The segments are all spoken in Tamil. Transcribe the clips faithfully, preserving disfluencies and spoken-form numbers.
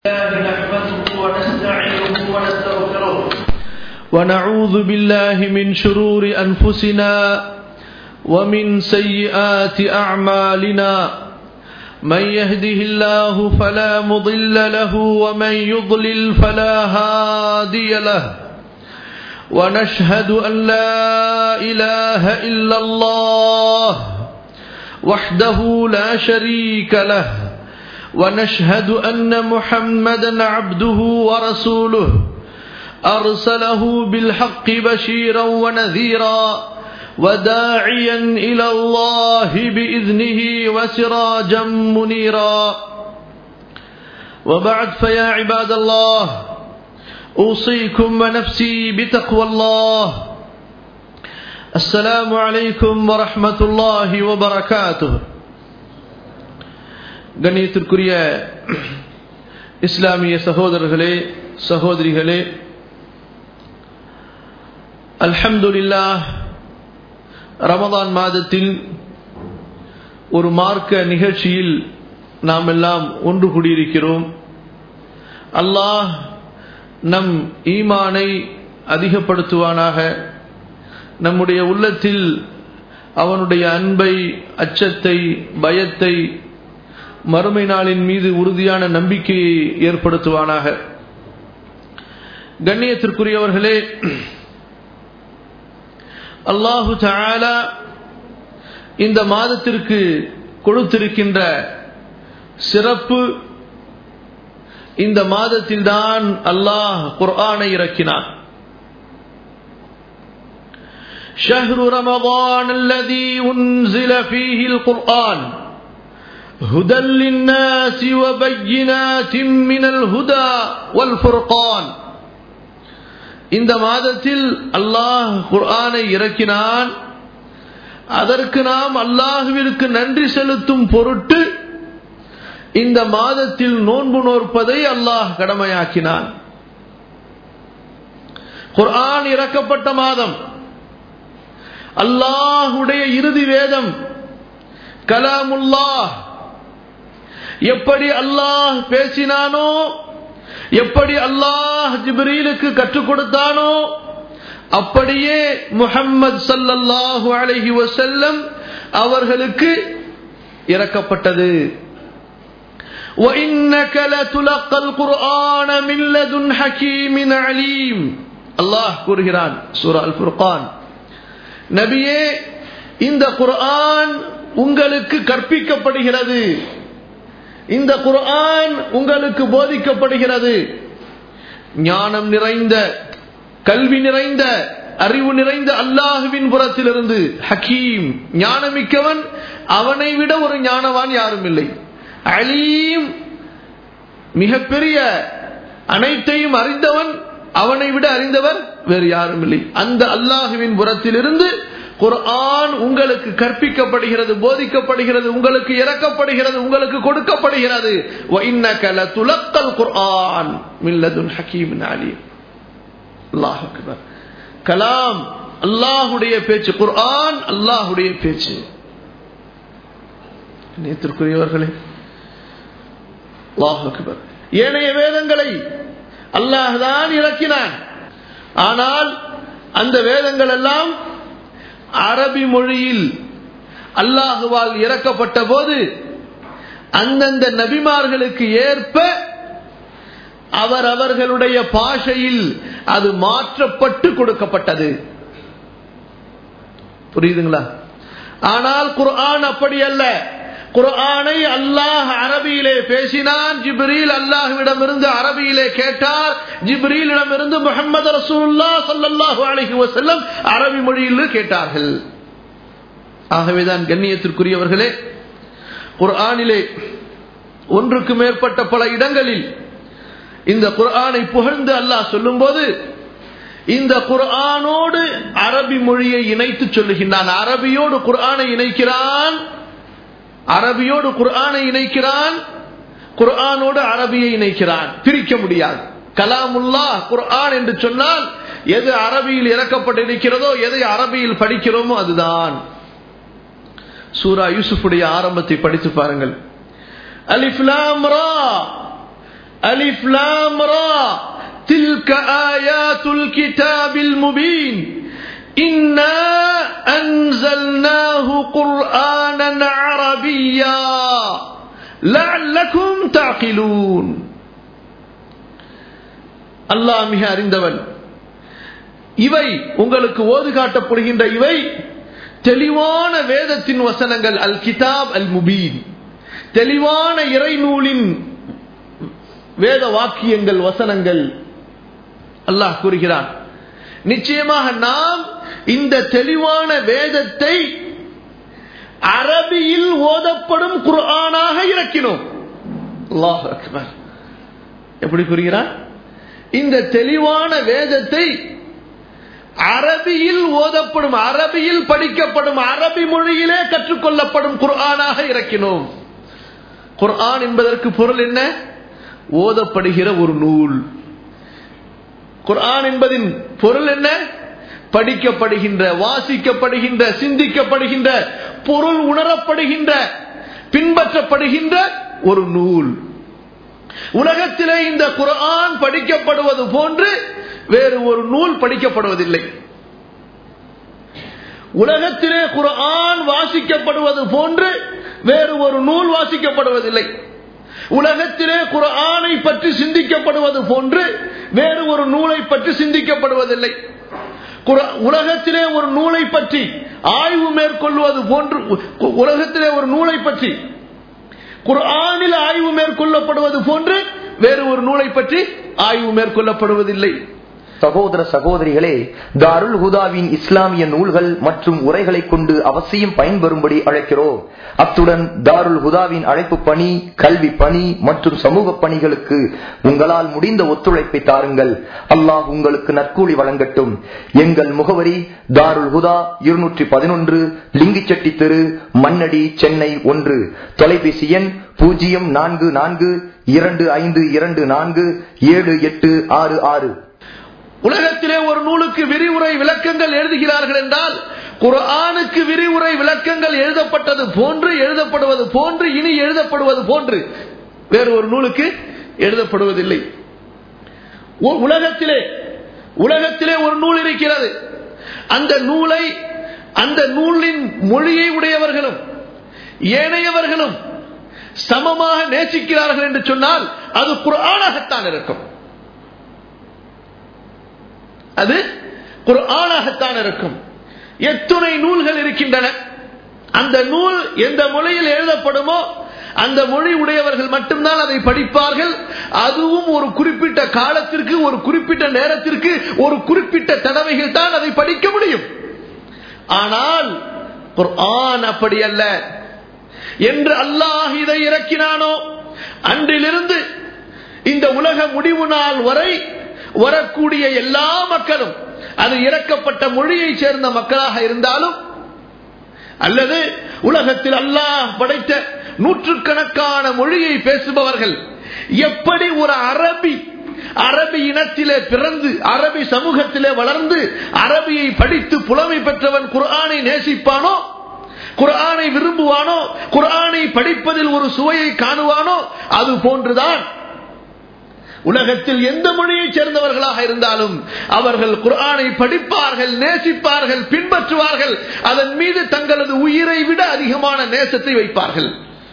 نحمده ونستعينه ونستغفره ونعوذ بالله من شرور أنفسنا ومن سيئات أعمالنا من يهده الله فلا مضل له ومن يضلل فلا هادي له ونشهد أن لا إله إلا الله وحده لا شريك له ونشهد أن محمدًا عبده ورسوله أرسله بالحق بشيرًا ونذيرًا وداعيًا إلى الله بإذنه وسراجًا منيرًا وبعد فيا عباد الله أوصيكم ونفسي بتقوى الله السلام عليكم ورحمة الله وبركاته. கண்ணியத்திற்குரிய இஸ்லாமிய சகோதரர்களே சகோதரிகளே, அல்ஹம்துலில்லாஹ், ரமதான் மாதத்தில் ஒரு மார்க்க நிகழ்ச்சியில் நாம் எல்லாம் ஒன்று கூடியிருக்கிறோம். அல்லாஹ் நம் ஈமானை அதிகப்படுத்துவானாக. நம்முடைய உள்ளத்தில் அவனுடைய அன்பை, அச்சத்தை, பயத்தை, மறுமை நாளின் மீது உறுதியான நம்பிக்கையை ஏற்படுத்துவானாக. கண்ணியத்திற்குரியவர்களே, அல்லாஹு தஆலா இந்த மாதத்திற்கு கொடுத்திருக்கின்ற சிறப்பு, இந்த மாதத்தில்தான் அல்லாஹ் குர்ஆனை இறக்கினான். ஷஹ்ரு ரமதான் அல்லதி உன்ஸில ஃபீஹில் குர்ஆன் هدى للناس وبينات من الهدى والفرقان. இந்த மாதத்தில் அல்லாஹ் குர்ஆனை இறக்கினான். அதற்கு நாம் அல்லாஹ்விற்கு நன்றி செலுத்தும் பொருட்டு இந்த மாதத்தில் நோன்பு நோற்பதை அல்லாஹ் கடமையாக்கினான். குர்ஆன் இறக்கப்பட்ட மாதம், அல்லாஹ்வுடைய இறுதி வேதம், கலாமுல்லாஹ். எப்படி அல்லாஹ் பேசினானோ, எப்படி அல்லாஹ் ஜிப்ரீலுக்கு கற்றுக் கொடுத்தானோ, அப்படியே முஹம்மது ஸல்லல்லாஹு அலைஹி வஸல்லம் அவர்களுக்கு இறக்கப்பட்டது. وَإِنَّكَ لَتُلَقَّى الْقُرْآنَ مِنْ لَدُنْ حَكِيمٍ عَلِيمٍ. அல்லாஹ் கூறுகிறான் சூரா அல் ஃபுர்கான், நபியே, இந்த குர்ஆன் உங்களுக்கு கற்பிக்கப்படுகிறது, இந்த குர்ஆன் உங்களுக்கு போதிக்கப்படுகிறது. ஞானம் நிறைந்த, கல்வி நிறைந்த, அறிவு நிறைந்த அல்லாஹ்வின் புறத்திலிருந்து. ஹக்கீம், ஞானமிக்கவன், அவனை விட ஒரு ஞானவான் யாரும் இல்லை. அலீம், மிகப்பெரிய அனைத்தையும் அறிந்தவன், அவனை விட அறிந்தவர் வேறு யாரும் இல்லை. அந்த அல்லாஹ்வின் புறத்திலிருந்து குர்ஆன் உங்களுக்கு கற்பிக்கப்படுகிறது, போதிக்கப்படுகிறது, உங்களுக்கு இறக்கப்படுகிறது, உங்களுக்கு கொடுக்கப்படுகிறது. وَإِنَّكَ لَتُلَقَّى الْقُرْآنَ مِنْ لَدُنْ حَكِيمٍ عَلِيمٍ. அல்லாஹ் அக்பர். கலாம் அல்லாஹ்வுடைய பேச்சு, குர்ஆன் அல்லாஹ்வுடைய பேச்சு. நேத்திற்குரியவர்களே, அல்லாஹ் அக்பர். ஏனைய வேதங்களை அல்லாஹ் தான் இறக்கினான். ஆனால் அந்த வேதங்கள் எல்லாம் அரபி மொழியில் அல்லாஹுவால் இறக்கப்பட்ட போது அந்தந்த நபிமார்களுக்கு ஏற்ப அவர் அவர்களுடைய பாஷையில் அது மாற்றப்பட்டு கொடுக்கப்பட்டது. புரியுதுங்களா? ஆனால் குர்ஆன் அப்படி அல்ல. குர்ஆனை அல்லாஹ் அரபியிலே பேசினான். ஜிப்ரீல் அல்லாஹ்விடமிருந்து அரபியிலே கேட்டார். ஜிப்ரீலிடமிருந்து முஹம்மது ரசூலுல்லாஹ் ஸல்லல்லாஹு அலைஹி வஸல்லம் அரபி மொழியில் கேட்டார்கள். ஆகவேதான் கண்ணியத்திற்குரியவர்களே, குர்ஆனிலே ஒன்றுக்கு மேற்பட்ட பல இடங்களில் இந்த குர்ஆனை புகழ்ந்து அல்லாஹ் சொல்லும்போது இந்த குர்ஆனோடு அரபி மொழியை இணைத்து சொல்லுகின்றான். அரபியோடு குர்ஆனை இணைக்கிறான், அரபியோடு குர்ஆனை இணைக்கிறான், குர்ஆனோடு அரபியை இணைக்கிறான். பிரிக்க முடியாது. கலாமுல்லாஹ் குர்ஆன் என்று சொன்னால் எது அரபியில் இறக்கப்பட்டிருக்கிறதோ, எதை அரபியில் படிக்கிறோமோ அதுதான். சூரா யூசுஃபுடைய ஆரம்பத்தை படித்து பாருங்கள். அலிஃப் லாம் ரா, அலிஃப் லாம் ரா தில்க ஆயாத்துல் கிதாபில் முபீன் இன்னா அன்ஸல்னாஹு குர்ஆனன் அரபிய்யா லஅல்லகும் தஅகிலூன். அல்லாஹ் மிக அறிந்தவன். இவை உங்களுக்கு ஓது காட்டப்படுகின்ற இவை தெளிவான வேதத்தின் வசனங்கள். அல் கிதாப் அல் முபீன், தெளிவான இறை நூலின் வேத வாக்கியங்கள், வசனங்கள். அல்லாஹ் கூறுகிறான், நிச்சயமாக நாம் இந்த தெளிவான வேதத்தை அரபியில் ஓதப்படும் குர்ஆனாக இறக்கினோம். அல்லாஹ் அக்பர். எப்படி கூறுகிறான்? இந்த தெளிவான வேதத்தை அரபியில் ஓதப்படும், அரபியில் படிக்கப்படும், அரபி மொழியிலே கற்றுக்கொள்ளப்படும் குர்ஆனாக இறக்கினோம். குர்ஆன் என்பதற்கு பொருள் என்ன? ஓதப்படுகிற ஒரு நூல். குர்ஆன் என்பதின் பொருள் என்ன? படிக்கப்படுகின்ற, வாசிக்கப்படுகின்ற, சிந்திக்கப்படுகின்ற, பொருள் உணரப்படுகின்ற, பின்பற்றப்படுகின்ற ஒரு நூல். உலகத்திலே இந்த குர்ஆன் படிக்கப்படுவது போன்று வேறு ஒரு நூல் படிக்கப்படுவதில்லை. உலகத்திலே குர்ஆன் வாசிக்கப்படுவது போன்று வேறு ஒரு நூல் வாசிக்கப்படுவதில்லை. உலகத்திலே குர்ஆனை பற்றி சிந்திக்கப்படுவது போன்று வேறு ஒரு நூலை பற்றி சிந்திக்கப்படுவதில்லை. உலகத்திலே ஒரு நூலை பற்றி ஆய்வு மேற்கொள்வது போன்று, உலகத்திலே ஒரு நூலை பற்றி குர்ஆனில் ஆய்வு மேற்கொள்ளப்படுவது போன்று வேறு ஒரு நூலை பற்றி ஆய்வு மேற்கொள்ளப்படுவதில்லை. சகோதர சகோதரிகளே, தாருல் ஹுதாவின் இஸ்லாமிய நூல்கள் மற்றும் உரைகளை கொண்டு அவசியம் பயன்பெறும்படி அழைக்கிறோம். அத்துடன் தாருல் ஹுதாவின் அழைப்பு பணி, கல்வி பணி மற்றும் சமூக பணிகளுக்கு உங்களால் முடிந்த ஒத்துழைப்பை தாருங்கள். அல்லாஹ் உங்களுக்கு நற்கூலி வழங்கட்டும். எங்கள் முகவரி தாருல் ஹுதா, இருநூற்றி பதினொன்று லிங்கிச்செட்டி தெரு, மண்ணடி, சென்னை ஒன்று. தொலைபேசி எண் பூஜ்ஜியம் நான்கு நான்கு இரண்டு ஐந்து இரண்டு நான்கு ஏழு எட்டு ஆறு ஆறு. உலகத்திலே ஒரு நூலுக்கு விரிவுரை விளக்கங்கள் எழுதுகிறார்கள் என்றால் குர்ஆனுக்கு விரிவுரை விளக்கங்கள் எழுதப்பட்டது போன்று, எழுதப்படுவது போன்று, இனி எழுதப்படுவது போன்று வேறு ஒரு நூலுக்கு எழுதப்படுவதில்லை. உலகத்திலே உலகத்திலே ஒரு நூல் இருக்கிறது. அந்த நூலை, அந்த நூலின் மொழியை உடையவர்களும் ஏனையவர்களும் சமமாக நேசிக்கிறார்கள் என்று சொன்னால் அது குர்ஆனாகத்தான் இருக்கும். அது குர்ஆனாகத்தான் இருக்கும். எத்துணை நூல்கள் இருக்கின்றன. அந்த நூல் எந்த மொழியில் எழுதப்படுமோ அந்த மொழி உடையவர்கள் மட்டும்தான் அதை படிப்பார்கள். அதுவும் ஒரு குறிப்பிட்ட காலத்திற்கு, ஒரு குறிப்பிட்ட நேரத்திற்கு, ஒரு குறிப்பிட்ட தடவைகள் தான் அதை படிக்க முடியும். ஆனால் குர்ஆன் அப்படி அல்ல. என்று அல்லாஹ் இதை இறக்கினானோ அன்றிலிருந்து இந்த உலக முடிவு நாள் வரை வரக்கூடிய எல்லா மக்களும், அது இறக்கப்பட்ட மொழியை சேர்ந்த மக்களாக இருந்தாலும் அல்லது உலகத்தில் அல்லாஹ் படைத்த நூற்றுக்கணக்கான மொழியை பேசுபவர்கள், எப்படி ஒரு அரபி அரபி இனத்திலே பிறந்து அரபி சமூகத்திலே வளர்ந்து அரபியை படித்து புலமை பெற்றவன் குர்ஆனை நேசிப்பானோ, குர்ஆனை விரும்புவானோ, குர்ஆனை படிப்பதில் ஒரு சுவையை காணுவானோ, அது போன்றுதான் உலகத்தில் எந்த மொழியை சேர்ந்தவர்களாக இருந்தாலும் அவர்கள் குர்ஆனை படிப்பார்கள், நேசிப்பார்கள், பின்பற்றுவார்கள். அதன் மீது தங்களது உயிரை விட அதிகமான நேசத்தை வைப்பார்கள்.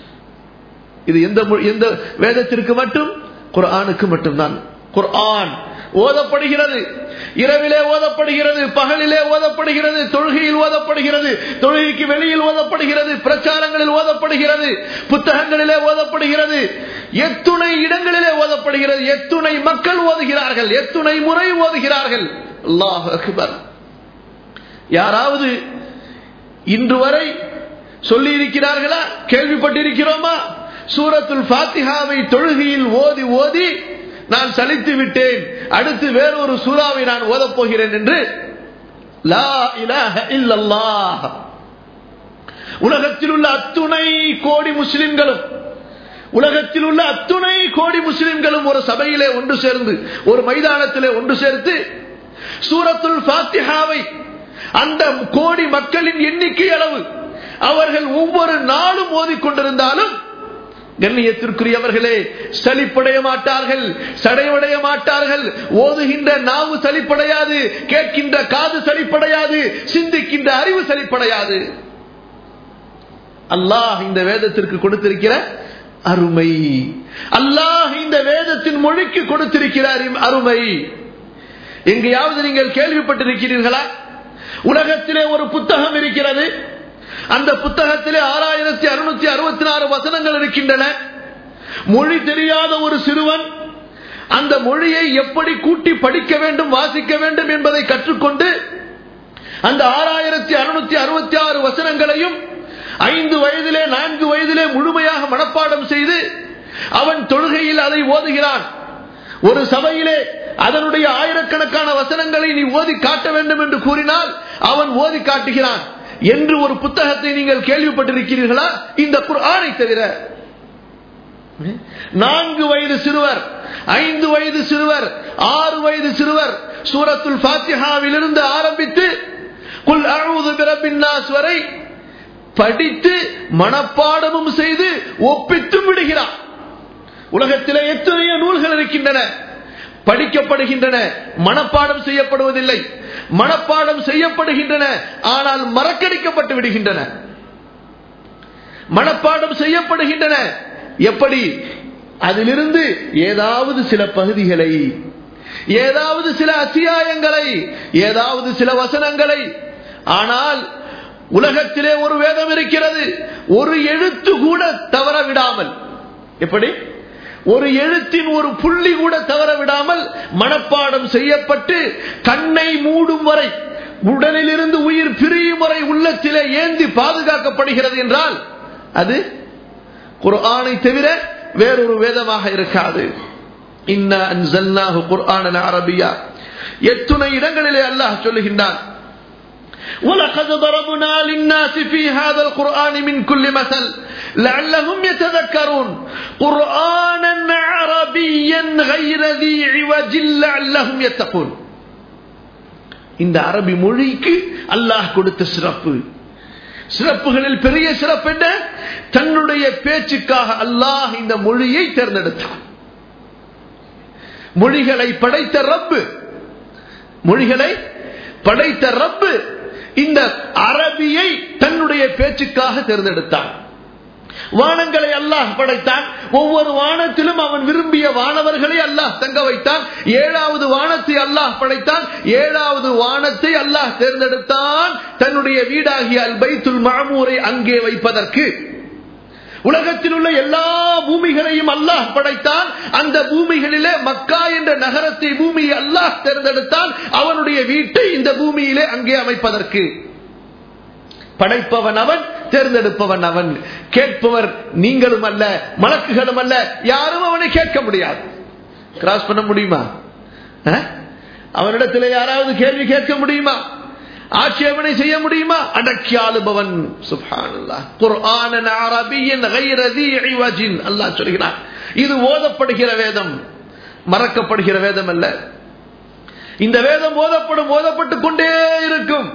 இது எந்த எந்த வேதத்திற்கு மட்டும்? குர்ஆனுக்கு மட்டும்தான். குர்ஆன் ஓதப்படுகிறது, இரவிலே ஓதப்படுகிறது, பகலிலே ஓதப்படுகிறது, தொழுகையில் ஓதப்படுகிறது, தொழுகைக்கு வெளியில் ஓதப்படுகிறது, பிரச்சாரங்களில் ஓதப்படுகிறது, புத்தகங்களிலே ஓதப்படுகிறது, எத்துணை இடங்களிலே ஓதப்படுகிறது, எத்துணை மக்கள் ஓதுகிறார்கள், எத்துணை முறை ஓதுகிறார்கள். அல்லாஹ் அக்பர். யாராவது இன்று வரை சொல்லி இருக்கிறார்களா? கேள்விப்பட்டிருக்கிறோமா? சூரத்துல் ஃபாத்திஹாவை தொழுகையில் ஓதி ஓதி நான் சலித்து விட்டேன், அடுத்து வேறொரு சூறாவை நான் ஓதப் போகிறேன் என்று. லா இலாஹ இல்லல்லாஹ். உலகத்தில் உள்ள அத்துணை கோடி முஸ்லிம்களும் உலகத்தில் உள்ள அத்துணை கோடி முஸ்லிம்களும் ஒரு சபையிலே ஒன்று சேர்ந்து, ஒரு மைதானத்திலே ஒன்று சேர்த்து சூரத்துல் ஃபாத்திஹாவை அந்த கோடி மக்களின் எண்ணிக்கை அளவு அவர்கள் ஒவ்வொரு நாளும் ஓதிக்கொண்டிருந்தாலும் கண்ணியத்திற்குரியவர்களே, சலிப்படைய மாட்டார்கள், சடைவடைய மாட்டார்கள். ஓதுகின்ற நாவு சலிப்படையாது, கேட்கின்ற காது சலிப்படையாது, சிந்திக்கின்ற அறிவு சலிப்படையாது. அல்லாஹ் இந்த வேதத்திற்கு கொடுத்திருக்கிற அருமை, அல்லாஹ் இந்த வேதத்தின் மொழிக்கு கொடுத்திருக்கிற அருமை எங்கேயாவது நீங்கள் கேள்விப்பட்டிருக்கிறீர்களா? உலகத்திலே ஒரு புத்தகம் இருக்கிறது, அந்த புத்தகத்திலே ஆறாயிரத்தி அறுநூத்தி அறுபத்தி நாலு வசனங்கள் இருக்கின்றன. மொழி தெரியாத ஒரு சிறுவன் அந்த மொழியை எப்படி கூட்டி படிக்க வேண்டும், வாசிக்க வேண்டும் என்பதை கற்றுக்கொண்டு அந்த ஆறாயிரத்தி அறுநூத்தி அறுபத்தி ஆறு வசனங்களையும் ஐந்து வயதிலே நான்கு வயதிலே முழுமையாக மனப்பாடம் செய்து அவன் தொழுகையில் அதை ஓதுகிறான். ஒரு சபையிலே அதனுடைய ஆயிரக்கணக்கான வசனங்களை நீ ஓதி காட்ட வேண்டும் என்று கூறினால் அவன் ஓதி காட்டுகிறான் என்று ஒரு புத்தகத்தை நீங்கள் கேள்விப்பட்டிருக்கிறீர்களா? இந்த குர்ஆனை தவிர நான்கு வயது சிறுவர், ஐந்து வயது சிறுவர், ஆறு வயது சிறுவர் சூரத்துல் ஃபாத்திஹாவிலிருந்து ஆரம்பித்து குல் அஊது பிரப்பின் நாஸ் வரை படித்து மனப்பாடமும் செய்து ஒப்பித்து விடுகிறான். உலகத்திலே எத்தனையோ நூல்கள் இருக்கின்றன, படிக்கப்படுகின்றன, மனப்பாடம் செய்யப்படுவதில்லை. மனப்பாடம் செய்யப்படுகின்றன, ஆனால் மறக்கடிக்கப்பட்டு விடுகின்றன. மனப்பாடம் செய்யப்படுகின்றன எப்படி? அதிலிருந்து ஏதாவது சில பகுதிகளை, ஏதாவது சில அத்தியாயங்களை, ஏதாவது சில வசனங்களை. ஆனால் உலகத்திலே ஒரு வேதம் இருக்கிறது, ஒரு எழுத்து கூட தவற விடாமல், எப்படி ஒரு எழுத்தின் ஒரு புள்ளி கூட தவற விடாமல் மனப்பாடம் செய்யப்பட்டு கண்ணை மூடும் வரை, உடலில் இருந்து உயிர் பிரியும் வரை உள்ளத்திலே ஏந்தி பாதுகாக்கப்படுகிறது என்றால் அது குர்ஆனை தவிர வேறொரு வேதமாக இருக்காது. இன்னா அன்ஸல்னாஹு குர்ஆனன் அரபியா. எத்துணை இடங்களிலே அல்லாஹ் சொல்லுகின்றான், وَلَقَدْ ضَرَبْنَا لِلنَّاسِ فِي هَذَا الْقُرْآنِ مِنْ كُلِّ مَثَلٍ لَعَلَّهُمْ يَتَذَكَّرُونَ قُرْآنًا عَرَبِيًّا غَيْرَ ذِي عِوَجٍ لَعَلَّهُمْ يَتَّقُونَ. இந்த அரபி மொழிக்கு அல்லாஹ் கொடுத்த சிறப்பு, சிறப்புகளில் பெரிய சிறப்பு என்ன? தன்னுடைய பேச்சுக்காக அல்லாஹ் இந்த மொழியை தேர்ந்தெடுத்தான். மொழிகளை படைத்த ரப்பு, மொழிகளை படைத்த ரப்பு இந்த அரபியை தன்னுடைய பேச்சுக்காக தேர்ந்தெடுத்தான். வானங்களை அல்லாஹ் படைத்தான், ஒவ்வொரு வானத்திலும் அவன் விரும்பிய வானவர்களை அல்லாஹ் தங்க வைத்தான். ஏழாவது வானத்தை அல்லாஹ் படைத்தான், ஏழாவது வானத்தை அல்லாஹ் தேர்ந்தெடுத்தான் தன்னுடைய வீடாகிய அல் பைத்துல் மஅமூரை அங்கே வைப்பதற்கு. உலகத்தில் உள்ள எல்லா பூமிகளையும் அல்லாஹ் படைத்தான், அந்த பூமிகளிலே மக்கா என்ற நகரத்தை பூமியை அல்லாஹ் தேர்ந்தெடுத்தான் அவனுடைய வீட்டை இந்த பூமியிலே அங்கே அமைப்பதற்கு. படைப்பவன் அவன், தேர்ந்தெடுப்பவன் அவன். கேட்பவர் நீங்களும் அல்ல, மலக்குகளும் அல்ல, யாரும் அவனை கேட்க முடியாது. கிராஸ் பண்ண முடியுமா? அவனிடத்தில் யாராவது கேள்வி கேட்க முடியுமா? ஆட்சேபனை செய்ய முடியுமா? அடக்கி ஆளுபவன். சுப்ஹானல்லாஹ். குர்ஆனன் அரபியன் கைர ذي عوج. அல்லாஹ் சொல்கிறான், இது ஓதப்படுகிற வேதம், மறக்கப்படுகிற வேதம் அல்ல. இந்த வேதம் ஓதப்படும், ஓதப்பட்டுக் கொண்டே இருக்கும்.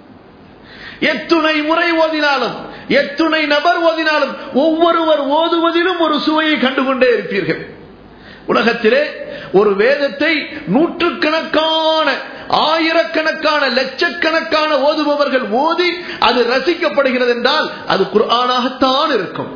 எத்துணை முறை ஓதினாலும், எத்துணை நபர் ஓதினாலும், ஒவ்வொருவர் ஓதுவதிலும் ஒரு சுவையை கண்டுகொண்டே இருப்பீர்கள். உலகத்திலே ஒரு வேதத்தை நூற்றுக்கணக்கான, ஆயிரக்கணக்கான, லட்சக்கணக்கான ஓதுபவர்கள் ஓதி அது ரசிக்கப்படுகிறது என்றால் அது குர்ஆனாகத்தான் இருக்கும்.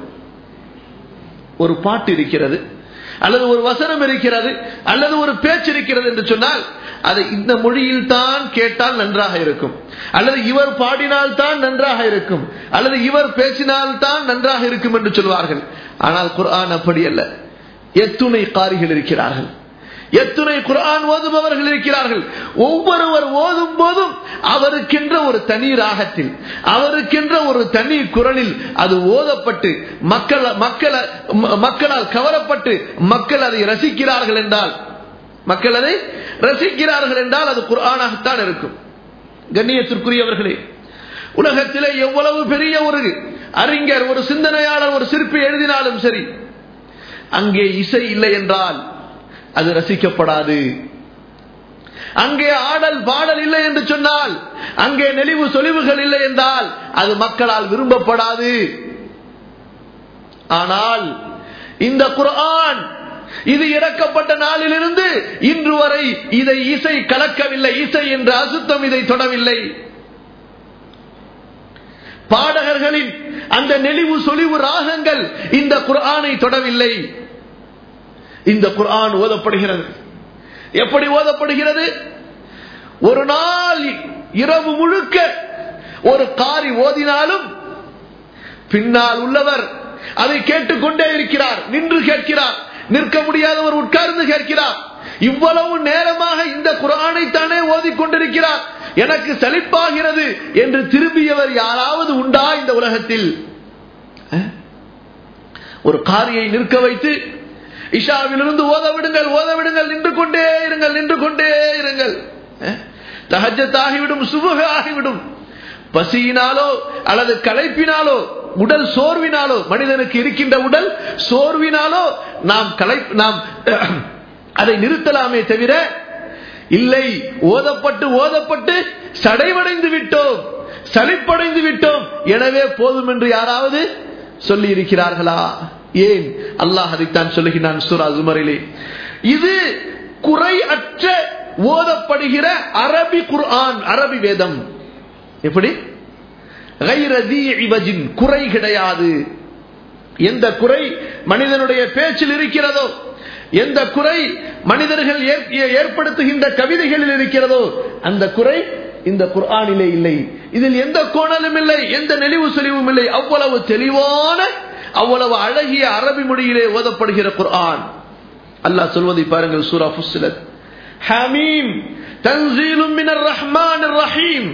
ஒரு பாட்டு இருக்கிறது, அல்லது ஒரு வசனம் இருக்கிறது, அல்லது ஒரு பேச்சு இருக்கிறது என்று சொன்னால் அது இந்த மொழியில் தான் கேட்டால் நன்றாக இருக்கும், அல்லது இவர் பாடினால் தான் நன்றாக இருக்கும், அல்லது இவர் பேசினால் தான் நன்றாக இருக்கும் என்று சொல்வார்கள். ஆனால் குர்ஆன் அப்படி அல்ல. எத்துணை காரிகள் இருக்கிறார்கள், எத்துணை குர்ஆன் ஓதுபவர்கள் இருக்கிறார்கள். ஒவ்வொருவர் ஓதும் போதும் அவருக்கென்ற ஒரு தனி ராகத்தில், அவருக்கென்ற ஒரு தனி குரலில் அது ஓதப்பட்டு மக்கள் மக்களால் கவரப்பட்டு மக்கள் அதை ரசிக்கிறார்கள் என்றால், மக்கள் அதை ரசிக்கிறார்கள் என்றால் அது குர்ஆனாகத்தான் இருக்கும். கண்ணியத்திற்குரியவர்களே, உலகத்திலே எவ்வளவு பெரிய ஒரு அறிஞர், ஒரு சிந்தனையாளர், ஒரு சிற்பி எழுதினாலும் சரி, அங்கே இசை இல்லை என்றால் அது ரசிக்கப்படாது. அங்கே ஆடல் பாடல் இல்லை என்று சொன்னால், அங்கே நெளிவு சொலிவுகள் இல்லை என்றால் அது மக்களால் விரும்பப்படாது. ஆனால் இந்த குர்ஆன் இது இறக்கப்பட்ட நாளிலிருந்து இன்று வரை இதை இசை கலக்கவில்லை, இசை என்ற அசுத்தம் இதை தொடவில்லை. பாடகர்களின் அந்த நெளிவு சொலிவு ராகங்கள் இந்த குர்ஆனை தொடவில்லை. இந்த குர்ஆன் ஓதப்படுகிறது. எப்படி ஓதப்படுகிறது? ஒரு நாள் இரவு முழுக்க ஒரு காரி ஓதினாலும் பின்னால் உள்ளவர் அதை கேட்டுக்கொண்டே இருக்கிறார், நின்று கேட்கிறார், நிற்க முடியாதவர் உட்கார்ந்து கேட்கிறார். இவ்வளவு நேரமாக இந்த குர்ஆனை தானே ஓதிக்கொண்டிருக்கிறார், எனக்கு சலிப்பாகிறது என்று திரும்பியவர் யாராவது உண்டா இந்த உலகத்தில்? ஒரு காரியை நிற்க வைத்து இஷாவிலிருந்து ஓத விடுங்கள், ஓத விடுங்கள், நின்று கொண்டே இருங்கள், நின்று கொண்டே இருங்கள். தஹஜ்ஜத் ஆகிவிடும், சுபஹ் ஆகிவிடும். பசியினாலோ அல்லது களைப்பினாலோ, உடல் சோர்வினாலோ, மனிதனுக்கு இருக்கின்ற உடல் சோர்வினாலோ நாம் கலை நாம் அதை நிறுத்தலாமே தவிர, இல்லை ஓதப்பட்டு ஓதப்பட்டு சடைவடைந்து விட்டோம், சலிப்படைந்து விட்டோம், எனவே போதும் என்று யாராவது சொல்லி இருக்கிறார்களா? ஏன்? அல்லாஹ் அதைத்தான் சொல்லுகிறான் சூரா ஜுமரிலே. இது குறை அற்ற ஓதப்படுகிற அரபி குர்ஆன், அரபி வேதம். எப்படி? குறை கிடையாது. எந்த குறை மனிதனுடைய பேச்சில் இருக்கிறதோ, எந்த குறை மனிதர்கள் ஏற்படுத்துகின்ற கவிதைகளில் இருக்கிறதோ, அந்த குறை இந்த குர்ஆனிலே இல்லை. இதில் எந்த கோணலும் இல்லை, எந்த நெளிவு சொலிவும் இல்லை. அவ்வளவு தெளிவான, அவ்வளவு அழகிய அரபி மொழியிலே ஓதப்படுகிற குர்ஆன். அல்லாஹ் சொல்வதை பாருங்கள், சூரா ஃபுஸ்ஸிலத். ஹமீம் தன்ஸீலும் மினர் ரஹ்மானிர் ரஹீம்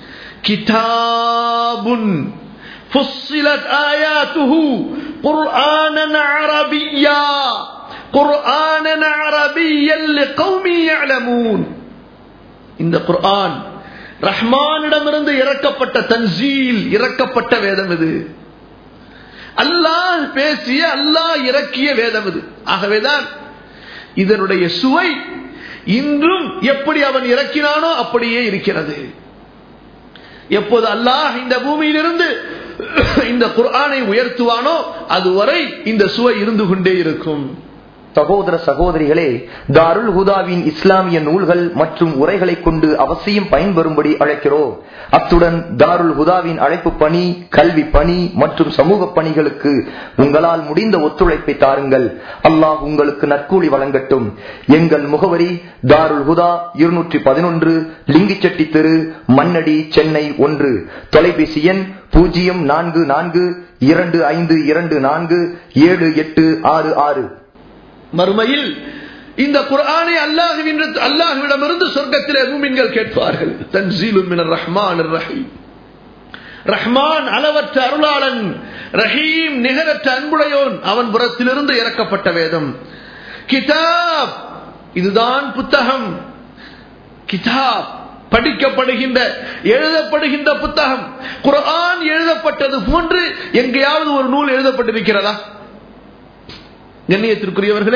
கிதாபுன் ஃபுஸ்ஸிலத் ஆயாத்துஹு குர்ஆனன் அரபிய்யா குர்ஆனன் அரபிய்யன் லிகௌமி யஅலமூன். இந்த குர்ஆன் ரஹ்மானிடமிருந்து இறக்கப்பட்ட தன்ஸீல், இறக்கப்பட்ட வேதம் இது. அல்லாஹ் பேசிய, அல்லாஹ் இறக்கிய வேதம் இது. ஆகவேதான் இதனுடைய சுவை இன்றும் எப்படி அவன் இறக்கினானோ அப்படியே இருக்கிறது. எப்போது அல்லாஹ் இந்த பூமியிலிருந்து இந்த குர்ஆனை உயர்த்துவானோ அதுவரை இந்த சுவை இருந்து கொண்டே இருக்கும். சகோதர சகோதரிகளே, தாருல் ஹுதாவின் இஸ்லாமிய நூல்கள் மற்றும் உரைகளை கொண்டு அவசியம் பயன்பெறும்படி அழைக்கிறோம். அத்துடன் தாருல் ஹுதாவின் அழைப்பு பணி, கல்வி பணி மற்றும் சமூக பணிகளுக்கு உங்களால் முடிந்த ஒத்துழைப்பை தாருங்கள். அல்லாஹ் உங்களுக்கு நற்கூலி வழங்கட்டும். எங்கள் முகவரி தாருல் ஹுதா, இருநூற்றி பதினொன்று லிங்கிச்செட்டி தெரு, மண்ணடி, சென்னை ஒன்று. தொலைபேசி எண் பூஜ்ஜியம் நான்கு நான்கு இரண்டு ஐந்து இரண்டு நான்கு ஏழு எட்டு ஆறு ஆறு. மறுமையில் இந்த குர்ஆனை அல்லாஹ்வின் அல்லாஹ்விடமிருந்து சொர்க்கத்திலே மூமின்கள் கேட்பார்கள். தன்ஸீலுன் மினர் ரஹ்மானிர் ரஹீம். ரஹ்மான் அளவற்ற அருளாளன், ரஹீம் நிகரற்ற அன்புடையோன், அவன் புறத்திலிருந்து இறக்கப்பட்ட வேதம். கிதாப், இதுதான் புத்தகம். கிதாப் படிக்கப்படுகின்ற, எழுதப்படுகின்ற புத்தகம். குர்ஆன் எழுதப்பட்டது போன்று எங்கேயாவது ஒரு நூல் எழுதப்பட்டிருக்கிறதா? கண்ணியத்திற்குரியவர்களே,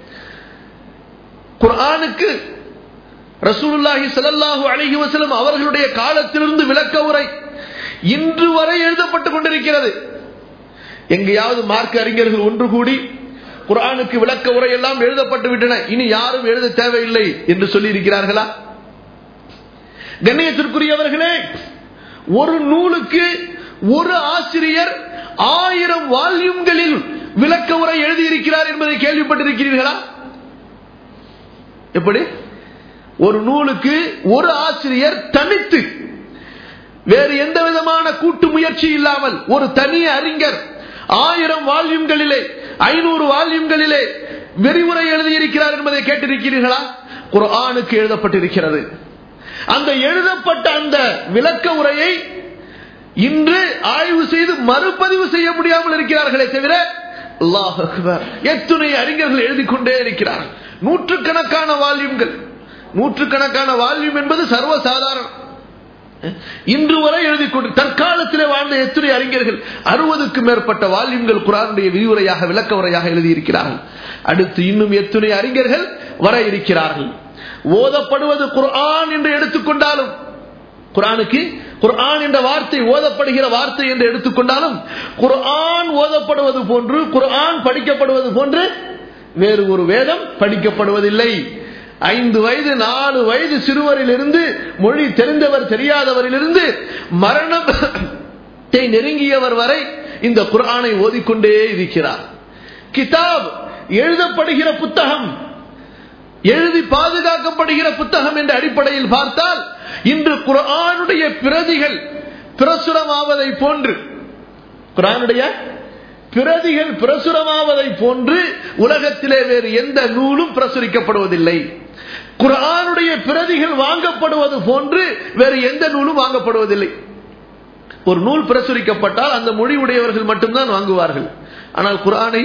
குர்ஆனுக்கு ரசூலுல்லாஹி ஸல்லல்லாஹு அலைஹி வஸல்லம் அவர்களுடைய காலத்திலிருந்து விளக்க உரை இன்று வரை எழுதப்பட்டுக் கொண்டிருக்கிறது. எங்கேயாவது மார்க்க அறிஞர்கள் ஒன்று கூடி குர்ஆனுக்கு விளக்க உரை எல்லாம் எழுதப்பட்டு விட்டன, இனி யாரும் எழுத தேவையில்லை என்று சொல்லி இருக்கிறார்களா? கண்ணியத்திற்குரியவர்களே, ஒரு நூலுக்கு ஒரு ஆசிரியர் ஆயிரம் வால்யூம்களில் விளக்க உரை எழுதியிருக்கிறார் என்பதை கேள்விப்பட்டிருக்கிறீர்களா? எப்படி? ஒரு நூலுக்கு ஒரு ஆசிரியர் தனித்து, வேறு எந்த விதமான கூட்டு முயற்சி இல்லாமல் ஒரு தனி அறிஞர் ஆயிரம் வால்யூம்களிலே, ஐநூறு வால்யூம்களிலே விரிவுரை எழுதியிருக்கிறார் என்பதை கேட்டிருக்கிறீர்களா? குர்ஆனுக்கு எழுதப்பட்டிருக்கிறது. அந்த எழுதப்பட்ட அந்த விளக்க உரையை இன்று ஆய்வு செய்து மறுபதிவு செய்ய முடியாமல் இருக்கிறார்களே தவிர, அல்லாஹ் அக்பர், எத்தனை அறிஞர்கள் எழுதி கொண்டே இருக்கிறார்கள். நூற்றுக்கணக்கான வால்யூம்கள். நூற்றுக்கணக்கான வால்யூம் என்பது சர்வசாதாரணம். இன்று வரை எழுதி கொண்டு தற்காலத்திலே வாழ்ந்த எத்தனை அறிஞர்கள் அறுபதுக்கும் மேற்பட்ட வால்யூம்கள் குர்ஆனுடைய விரிவுரையாக, விளக்க உரையாக எழுதியிருக்கிறார்கள். அடுத்து இன்னும் எத்தனை அறிஞர்கள் வர இருக்கிறார்கள். ஓதப்படுவது குர்ஆன் என்று எடுத்துக்கொண்டாலும், குர்ஆனுக்கு குர்ஆன் என்ற வார்த்தை ஓதப்படுகிற வார்த்தை என்று எடுத்துக்கொண்டாலும் குர்ஆன் ஓதப்படுவது போன்று குர்ஆன் படிக்கப்படுவது போன்று வேறு ஒரு வேதம் படிக்கப்படுவதில்லை. ஐந்து வயது நாலு வயது சிறுவரிலிருந்து மொழி தெரிந்தவர் தெரியாதவரிலிருந்து மரணத்தை நெருங்கியவர் வரை இந்த குர்ஆனை ஓதிக்கொண்டே இருக்கிறார். கிதாப் எழுதப்படுகிற புத்தகம், எழுதி பாதுகாக்கப்படுகிற புத்தகம் என்ற அடிப்படையில் பார்த்தால் இன்று குர்ஆனுடைய பிரதிகள் பிரசுரமாவதை போன்று குர்ஆனுடைய பிரதிகள் பிரசுரமாவதை போன்று உலகத்திலே வேறு எந்த நூலும் பிரசுரிக்கப்படுவதில்லை. குர்ஆனுடைய பிரதிகள் வாங்கப்படுவது போன்று வேறு எந்த நூலும் வாங்கப்படுவதில்லை. ஒரு நூல் பிரசுரிக்கப்பட்டால் அந்த மொழி உடையவர்கள் மட்டும்தான் வாங்குவார்கள். ஆனால் குர்ஆனை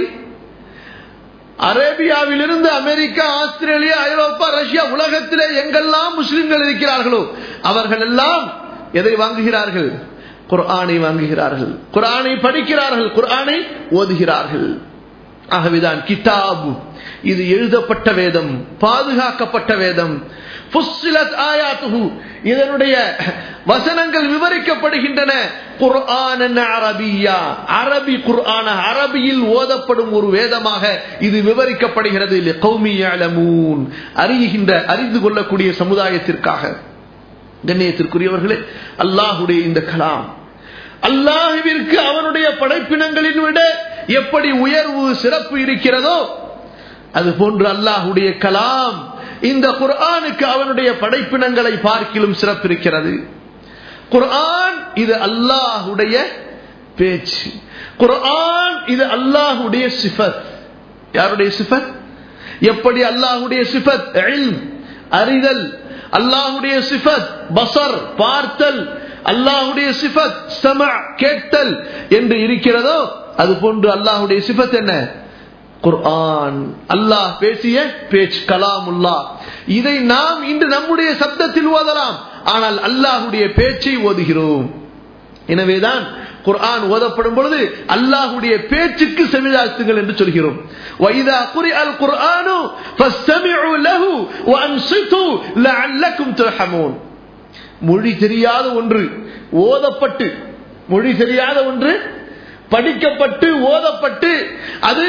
அரேபியாவிலிருந்து அமெரிக்கா, ஆஸ்திரேலியா, ஐரோப்பா, ரஷ்யா, உலகத்திலே எங்கெல்லாம் முஸ்லிம்கள் இருக்கிறார்களோ அவர்கள் எல்லாம் எதை வாங்குகிறார்கள்? குர்ஆனை வாங்குகிறார்கள், குர்ஆனை படிக்கிறார்கள், குர்ஆனை ஓதுகிறார்கள். ஆகவேதான் கிதாப், இது எழுதப்பட்ட வேதம், பாதுகாக்கப்பட்ட வேதம். ஃபுஸ்ஸிலத் ஆயாத்துஹு, இதனுடைய வசனங்கள் விவரிக்கப்படுகின்றன. குர்ஆனன் அரபியா, அரபி குர்ஆன, அரபியில் ஓதப்படும் ஒரு வேதமாக இது விவரிக்கப்படுகிறது. லிகௌமி யஅலமூன், அறிகின்ற அறிந்து கொள்ளக்கூடிய சமுதாயத்திற்காக. கண்ணியத்திற்குரியவர்களே, அல்லாஹ்வுடைய இந்த கலாம், அல்லாஹ்விற்கு அவனுடைய படைப்பினங்களின் விட எப்படி உயர்வு சிறப்பு இருக்கிறதோ அது போன்று அல்லாஹ்வுடைய கலாம் இந்த குர்ஆனுக்கு அவனுடைய படைப்பினங்களை பார்க்கிலும் சிறப்பு இருக்கிறது. குர்ஆன் இது அல்லாஹ்வுடைய பேச்சு, குர்ஆன் இது அல்லாஹ்வுடைய சிஃபத். யாருடைய சிஃபத்? எப்படி அல்லாஹ்வுடைய சிஃபத் இல்ம், அறிதல், அல்லாஹ்வுடைய சிஃபத் பஸர், பார்த்தல், அல்லாஹ்வுடைய சிஃபத் சமஅ, கேட்டல் என்று இருக்கிறதோ அது போன்று அல்லாஹ்வுடைய சிஃபத் என்ன? குர்ஆன். அல்லாஹ் பேசிய பேச்சு, கலாமுல்லாஹ். இதை நாம் இன்று நம்முடைய சப்தத்தில் ஓதலாம், ஆனால் அல்லாஹ்வுடைய பேச்சை ஓதுகிறோம். எனவேதான் குர்ஆன் ஓதப்படும் பொழுது அல்லாஹ்வுடைய பேச்சுக்கு செவிதாழ்த்துங்கள் என்று சொல்கிறோம். வைதா குரிஅல் குர்ஆனு ஃபஸ்தமிஉ லஹு வஅன்சிது லஅல்லக்கும் துர்ஹமூன். மொழி தெரியாத ஒன்று ஓதப்பட்டு, மொழி தெரியாத ஒன்று படிக்கப்பட்டு ஓதப்பட்டு அது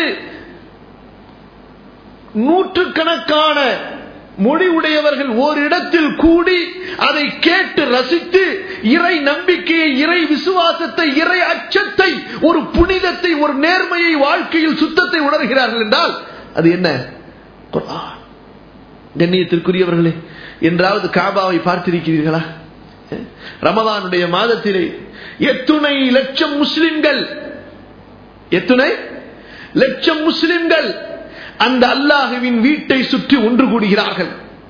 நூற்றுக்கணக்கான மொழி உடையவர்கள் ஓரிடத்தில் கூடி அதை கேட்டு ரசித்து இறை நம்பிக்கையை, இறை விசுவாசத்தை, இறை அச்சத்தை, ஒரு புனிதத்தை, ஒரு நேர்மையை, வாழ்க்கையில் சுத்தத்தை உணர்கிறார்கள் என்றால் அது என்ன? குர்ஆன். கண்ணியத்திற்குரியவர்களே, என்றாவது காபாவை பார்த்திருக்கிறீர்களா? ரமலானுடைய மாதத்திலே எத்துணை லட்சம் முஸ்லிம்கள், எத்துணை லட்சம் முஸ்லிம்கள் அந்த அல்லாஹ்வின் வீட்டை சுற்றி ஒன்று கூடுகிறார்கள்.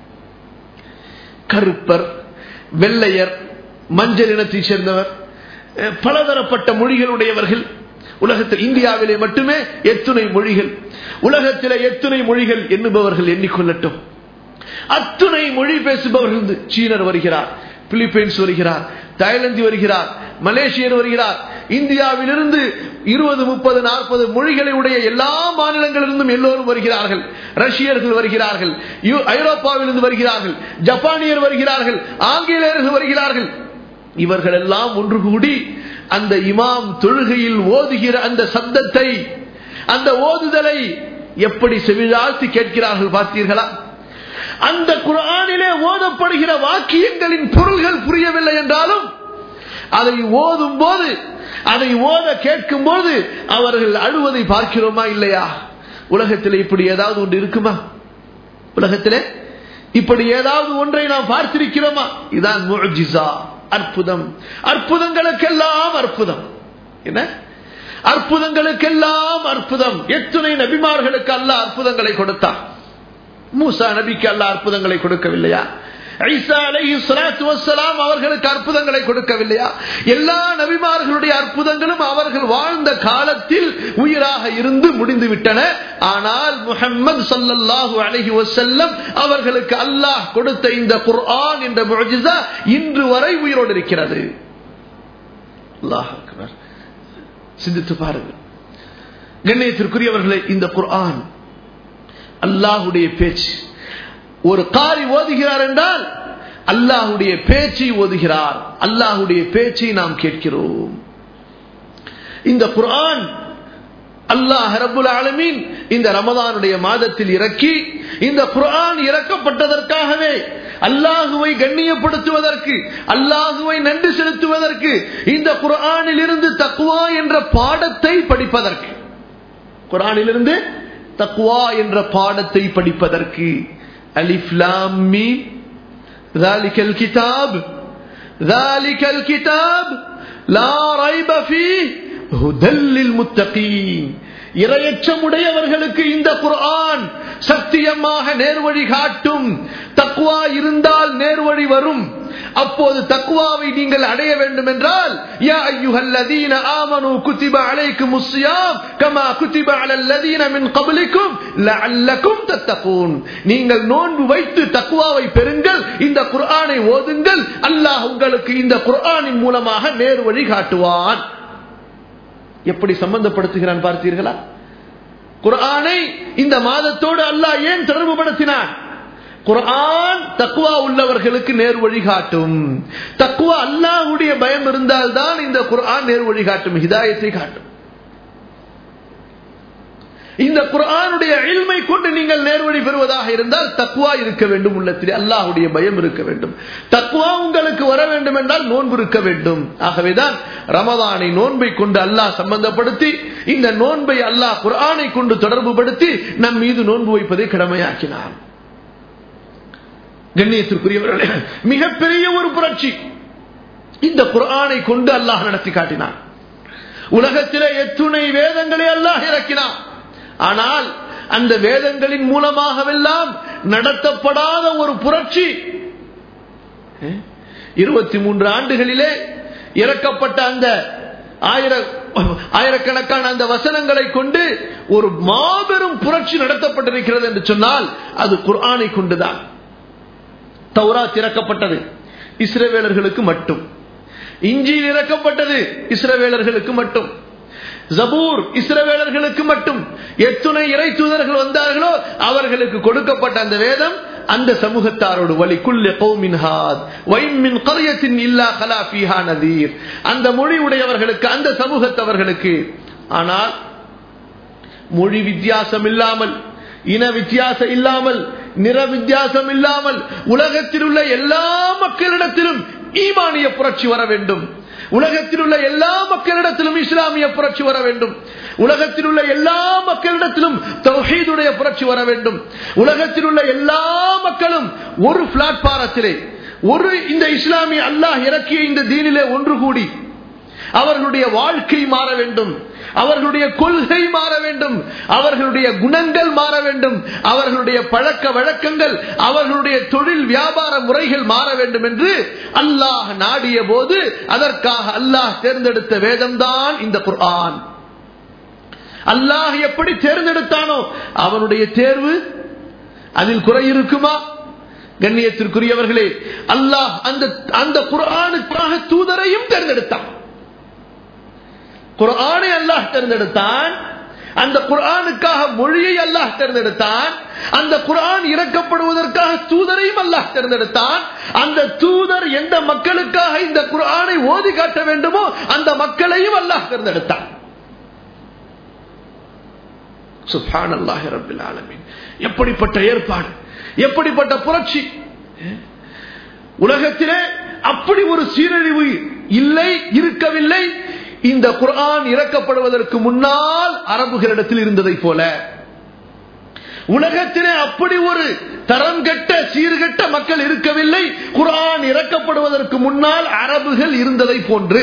கருப்பர், வெள்ளையர், மஞ்சள் இனத்தை சேர்ந்தவர், பலதரப்பட்ட மொழிகளுடையவர்கள். உலகத்தில் இந்தியாவிலே மட்டுமே எத்துணை மொழிகள், உலகத்திலே எத்துணை மொழிகள் எண்ணுபவர்கள் எண்ணிக்கொள்ளட்டும். அத்துணை மொழி பேசுபவர்கள். சீனர் வருகிறார், பிலிப்பைன்ஸ் வருகிறார், தாய்லாந்து வருகிறார், மலேசியர் வருகிறார். இந்தியாவிலிருந்து இருபது முப்பது நாற்பது மொழிகளை உடைய எல்லா மாநிலங்களிலிருந்தும் எல்லோரும் வருகிறார்கள். ரஷ்யர்கள் வருகிறார்கள், ஐரோப்பாவிலிருந்து வருகிறார்கள், ஜப்பானியர் வருகிறார்கள், ஆங்கிலேயர்கள் வருகிறார்கள். இவர்கள் எல்லாம் ஒன்று கூடி அந்த இமாம் தொழுகையில் ஓதுகிற அந்த சப்தத்தை, அந்த ஓதுதலை எப்படி செவிதாழ்த்தி கேட்கிறார்கள் பார்த்தீர்களா? அந்த குர்ஆனிலே ஓதப்படுகிற வாக்கியங்களின் பொருள்கள் புரியவில்லை என்றாலும் அதை ஓதும் போது, அதை ஓத கேட்கும் போது அவர்கள் அழுவதை பார்க்கிறோமா இல்லையா? உலகத்திலே இப்படி ஏதாவது ஒன்று இருக்குமா? உலகத்திலே இப்படி ஏதாவது ஒன்றை நாம் பார்த்திருக்கிறோமா? இதான் முஅ்ஜிஸா, அற்புதம். அற்புதங்களுக்கெல்லாம் அற்புதம். என்ன அற்புதங்களுக்கெல்லாம் அற்புதம். எத்துணை நபிமார்களுக்கு அல்லாஹ் அற்புதங்களை கொடுத்தார். மூசா நபிக்கு அல்லாஹ் அற்புதங்களை கொடுக்கவில்லையா? ஈசா அலைஹிஸ்ஸலாத்து வஸ்ஸலாம் அவர்களுக்கு அற்புதங்களை கொடுக்கவில்லையா? எல்லா நபிமார்களுடைய அற்புதங்களும் அவர்கள் வாழ்ந்த காலத்தில் உயிராக இருந்து முடிந்து விட்டன. ஆனால் முஹம்மது ஸல்லல்லாஹு அலைஹி வஸல்லம் அவர்களுக்கு அல்லாஹ் கொடுத்த இந்த குர்ஆன் என்ற முஅ்ஜிஸா இன்று வரை உயிரோடு இருக்கிறது. அல்லாஹ் அக்பர். சிந்தித்து பாருங்கள் கண்ணியத்திற்குரியவர்களே, இந்த குர்ஆன் அல்லாஹ்வுடைய பேச்சு. ஒரு காரி ஓதுகிறார் என்றால் அல்லாஹ்வுடைய பேச்சை ஓதுகிறார், அல்லாஹ்வுடைய பேச்சை நாம் கேட்கிறோம். இந்த குர்ஆன் அல்லாஹ் ரப்புல் ஆலமீன் இந்த ரமதானுடைய மாதத்தில் இறக்கி, இந்த குர்ஆன் இறக்கப்பட்டதற்காகவே அல்லாஹுவை கண்ணியப்படுத்துவதற்கு, அல்லாஹுவை நன்றி செலுத்துவதற்கு, இந்த குர்ஆனில் இருந்து தக்வா என்ற பாடத்தை படிப்பதற்கு, குர்ஆனிலிருந்து தக்வா என்ற பாடத்தை படிப்பதற்கு. அலிஃப் லாம் மீம் ذلك الكتاب ذلك الكتاب لا ريب فيه هدى للمتقين. இறையச்சமுடையவர்களுக்கு இந்த குர்ஆன் சத்தியமாக நேர்வழி காட்டும். தக்வா இருந்தால் நேர்வழி வரும். அப்போது தக்வாவை நீங்கள் அடைய வேண்டும் என்றால், யா அய்யுஹல்லதீன ஆமனூ குதிப அலைக்குமுஸ் ஸியாம் கமா குதிப அலல்லதீன மின் கப்லிக்கும் லஅல்லக்கும் தத்தகூன். நீங்கள் நோன்பு வைத்து தக்வாவை பெறுங்கள், இந்த குர்ஆனை ஓதுங்கள், அல்லாஹ் உங்களுக்கு இந்த குர்ஆனின் மூலமாக நேர்வழி காட்டுவான். எப்படி சம்பந்தப்படுத்துகிறான் பார்த்தீர்களா? குர்ஆனை இந்த மாதத்தோடு அல்லாஹ் ஏன் தொடர்பு படுத்தினான்? குர்ஆன் தக்வா உள்ளவர்களுக்கு நேர் வழி காட்டும். தக்வா அல்லாஹ்வுடைய பயம் இருந்தால்தான் இந்த குர்ஆன் நேர் வழி காட்டும், ஹிதாயத்தை காட்டும். இந்த குர்ஆனுடைய இல்மை கொண்டு நீங்கள் நேர்வழி பெறுவதாக இருந்தால் தக்வா இருக்க வேண்டும், உள்ளத்திலே அல்லாஹ்வுடைய பயம் இருக்க வேண்டும். தக்வா உங்களுக்கு வர வேண்டும் என்றால் நோன்பு இருக்க வேண்டும். ஆகவேதான் ரமதானை நோன்பை கொண்டு அல்லாஹ் சம்பந்தப்படுத்தி, இந்த நோன்பை அல்லாஹ் குர்ஆனை கொண்டு தொடர்பு படுத்தி நம் மீது நோன்பு வைப்பதை கடமையாக்கினார். கண்ணியத்திற்குரியவர்களே, மிகப்பெரிய ஒரு புரட்சி இந்த குர்ஆனை கொண்டு அல்லாஹ் நடத்தி காட்டினார். உலகத்திலே எத்துணை வேதங்களை அல்லாஹ் இறக்கினார். ஆனால் அந்த வேதங்களின் மூலமாகவெல்லாம் நடத்தப்படாத ஒரு புரட்சி இருபத்தி மூன்று ஆண்டுகளிலே இறக்கப்பட்ட அந்த ஆயிரக்கணக்கான அந்த வசனங்களை கொண்டு ஒரு மாபெரும் புரட்சி நடத்தப்பட்டிருக்கிறது என்று சொன்னால் அது குர்ஆனை கொண்டுதான். தௌராத் இறக்கப்பட்டது இஸ்ரவேலர்களுக்கு மட்டும், இஞ்சில் இறக்கப்பட்டது இஸ்ரவேலர்களுக்கு மட்டும், ஜபூர் இஸ்ரவேலர்களுக்கு மட்டும். எத்துணை இறை தூதர்கள் வந்தார்களோ அவர்களுக்கு கொடுக்கப்பட்ட அந்த வேதம் அந்த சமூகத்தாரோடு வலி குல்லி கௌமின் ஹாத் வைம் மின் கர்யத்தின் இல்லா கலா ஃபீஹா நதீர், அந்த மொழி உடையவர்களுக்கு, அந்த சமூகத்தவர்களுக்கு. ஆனால் மொழி வித்தியாசம் இல்லாமல், இன வித்தியாசம் இல்லாமல், நிற வித்தியாசம் இல்லாமல் உலகத்தில் உள்ள எல்லா மக்களிடத்திலும் ஈமானிய புரட்சி வர வேண்டும். உலகத்தில் உள்ள எல்லா மக்களிடத்திலும் இஸ்லாமிய புரட்சி வர வேண்டும். உலகத்தில் உள்ள எல்லா மக்களிடத்திலும் தௌஹீதுடைய புரட்சி வர வேண்டும். உலகத்தில் உள்ள எல்லா மக்களும் ஒரு பிளாட்பாரத்திலே, ஒரு இந்த இஸ்லாமிய அல்லாஹ் இறக்கிய இந்த தீனிலே ஒன்று கூடி அவர்களுடைய வாழ்க்கை மாற வேண்டும், அவர்களுடைய கொள்கை மாற வேண்டும், அவர்களுடைய குணங்கள் மாற வேண்டும், அவர்களுடைய பழக்க வழக்கங்கள், அவர்களுடைய தொழில் வியாபார முறைகள் மாற வேண்டும் என்று அல்லாஹ் நாடிய போது அதற்காக அல்லாஹ் தேர்ந்தெடுத்த வேதம்தான் இந்த குர்ஆன். அல்லாஹ் எப்படி தேர்ந்தெடுத்தானோ அவனுடைய தேர்வு அதில் குறை இருக்குமா? கண்ணியத்திற்குரியவர்களே, அல்லாஹ் அந்த அந்த குர்ஆனுக்காக தூதரையும் தேர்ந்தெடுத்தான். குர்ஆனை அல்லாஹ் தேர்ந்தெடுத்தான், அந்த குர்ஆனுக்காக மொழியை அல்லாஹ் தேர்ந்தெடுத்தான், அந்த குர்ஆன் இறக்கப்படுவதற்காக தூதரையும் அல்லாஹ் தேர்ந்தெடுத்தான். அந்த தூதர் எந்த மக்களுக்காக இந்த குர்ஆனை ஓதி காட்ட வேண்டுமோ அந்த மக்களையும் அல்லாஹ் தேர்ந்தெடுத்தான். சுப்ஹானல்லாஹி ரப்பில் ஆலமீன். எப்படிப்பட்ட ஏற்பாடு, எப்படிப்பட்ட புரட்சி! உலகத்திலே அப்படி ஒரு சீரழிவு இல்லை, இருக்கவில்லை இந்த குர்ஆன் இறக்கப்படுவதற்கு முன்னால் அரபுகளிடத்தில் இருந்ததை போல. உலகத்திலே அப்படி ஒரு தரம் கெட்ட சீர்கெட்ட மக்கள் இருக்கவில்லை குர்ஆன் இறக்கப்படுவதற்கு முன்னால் அரபுகள் இருந்ததை போன்று.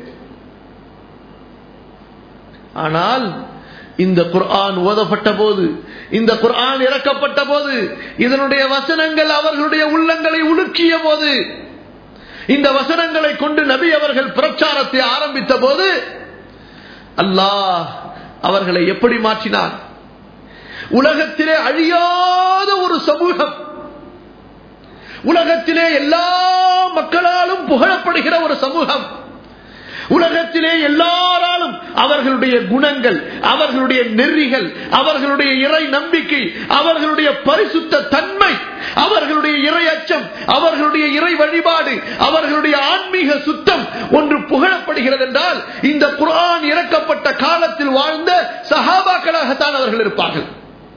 ஆனால் இந்த குர்ஆன் ஓதப்பட்ட போது, இந்த குர்ஆன் இறக்கப்பட்ட போது, இதனுடைய வசனங்கள் அவர்களுடைய உள்ளங்களை உலுக்கிய போது, இந்த வசனங்களை கொண்டு நபி அவர்கள் பிரச்சாரத்தை ஆரம்பித்த போது அல்லாஹ் அவர்களை எப்படி மாற்றினார்? உலகத்திலே அழியாத ஒரு சமூகம், உலகத்திலே எல்லா மக்களாலும் புகழப்படுகிற ஒரு சமூகம், உலகத்திலே எல்லாராலும் அவர்களுடைய குணங்கள், அவர்களுடைய நெறிகள், அவர்களுடைய இறை நம்பிக்கை, அவர்களுடைய பரிசுத்த தன்மை, அவர்களுடைய இறை அச்சம், அவர்களுடைய இறை வழிபாடு, அவர்களுடைய ஆன்மீக சுத்தம் ஒன்று புகழப்படுகிறது என்றால் இந்த குர்ஆன் இறக்கப்பட்ட காலத்தில் வாழ்ந்த சஹாபாக்களாகத்தான் அவர்கள் இருப்பார்கள்.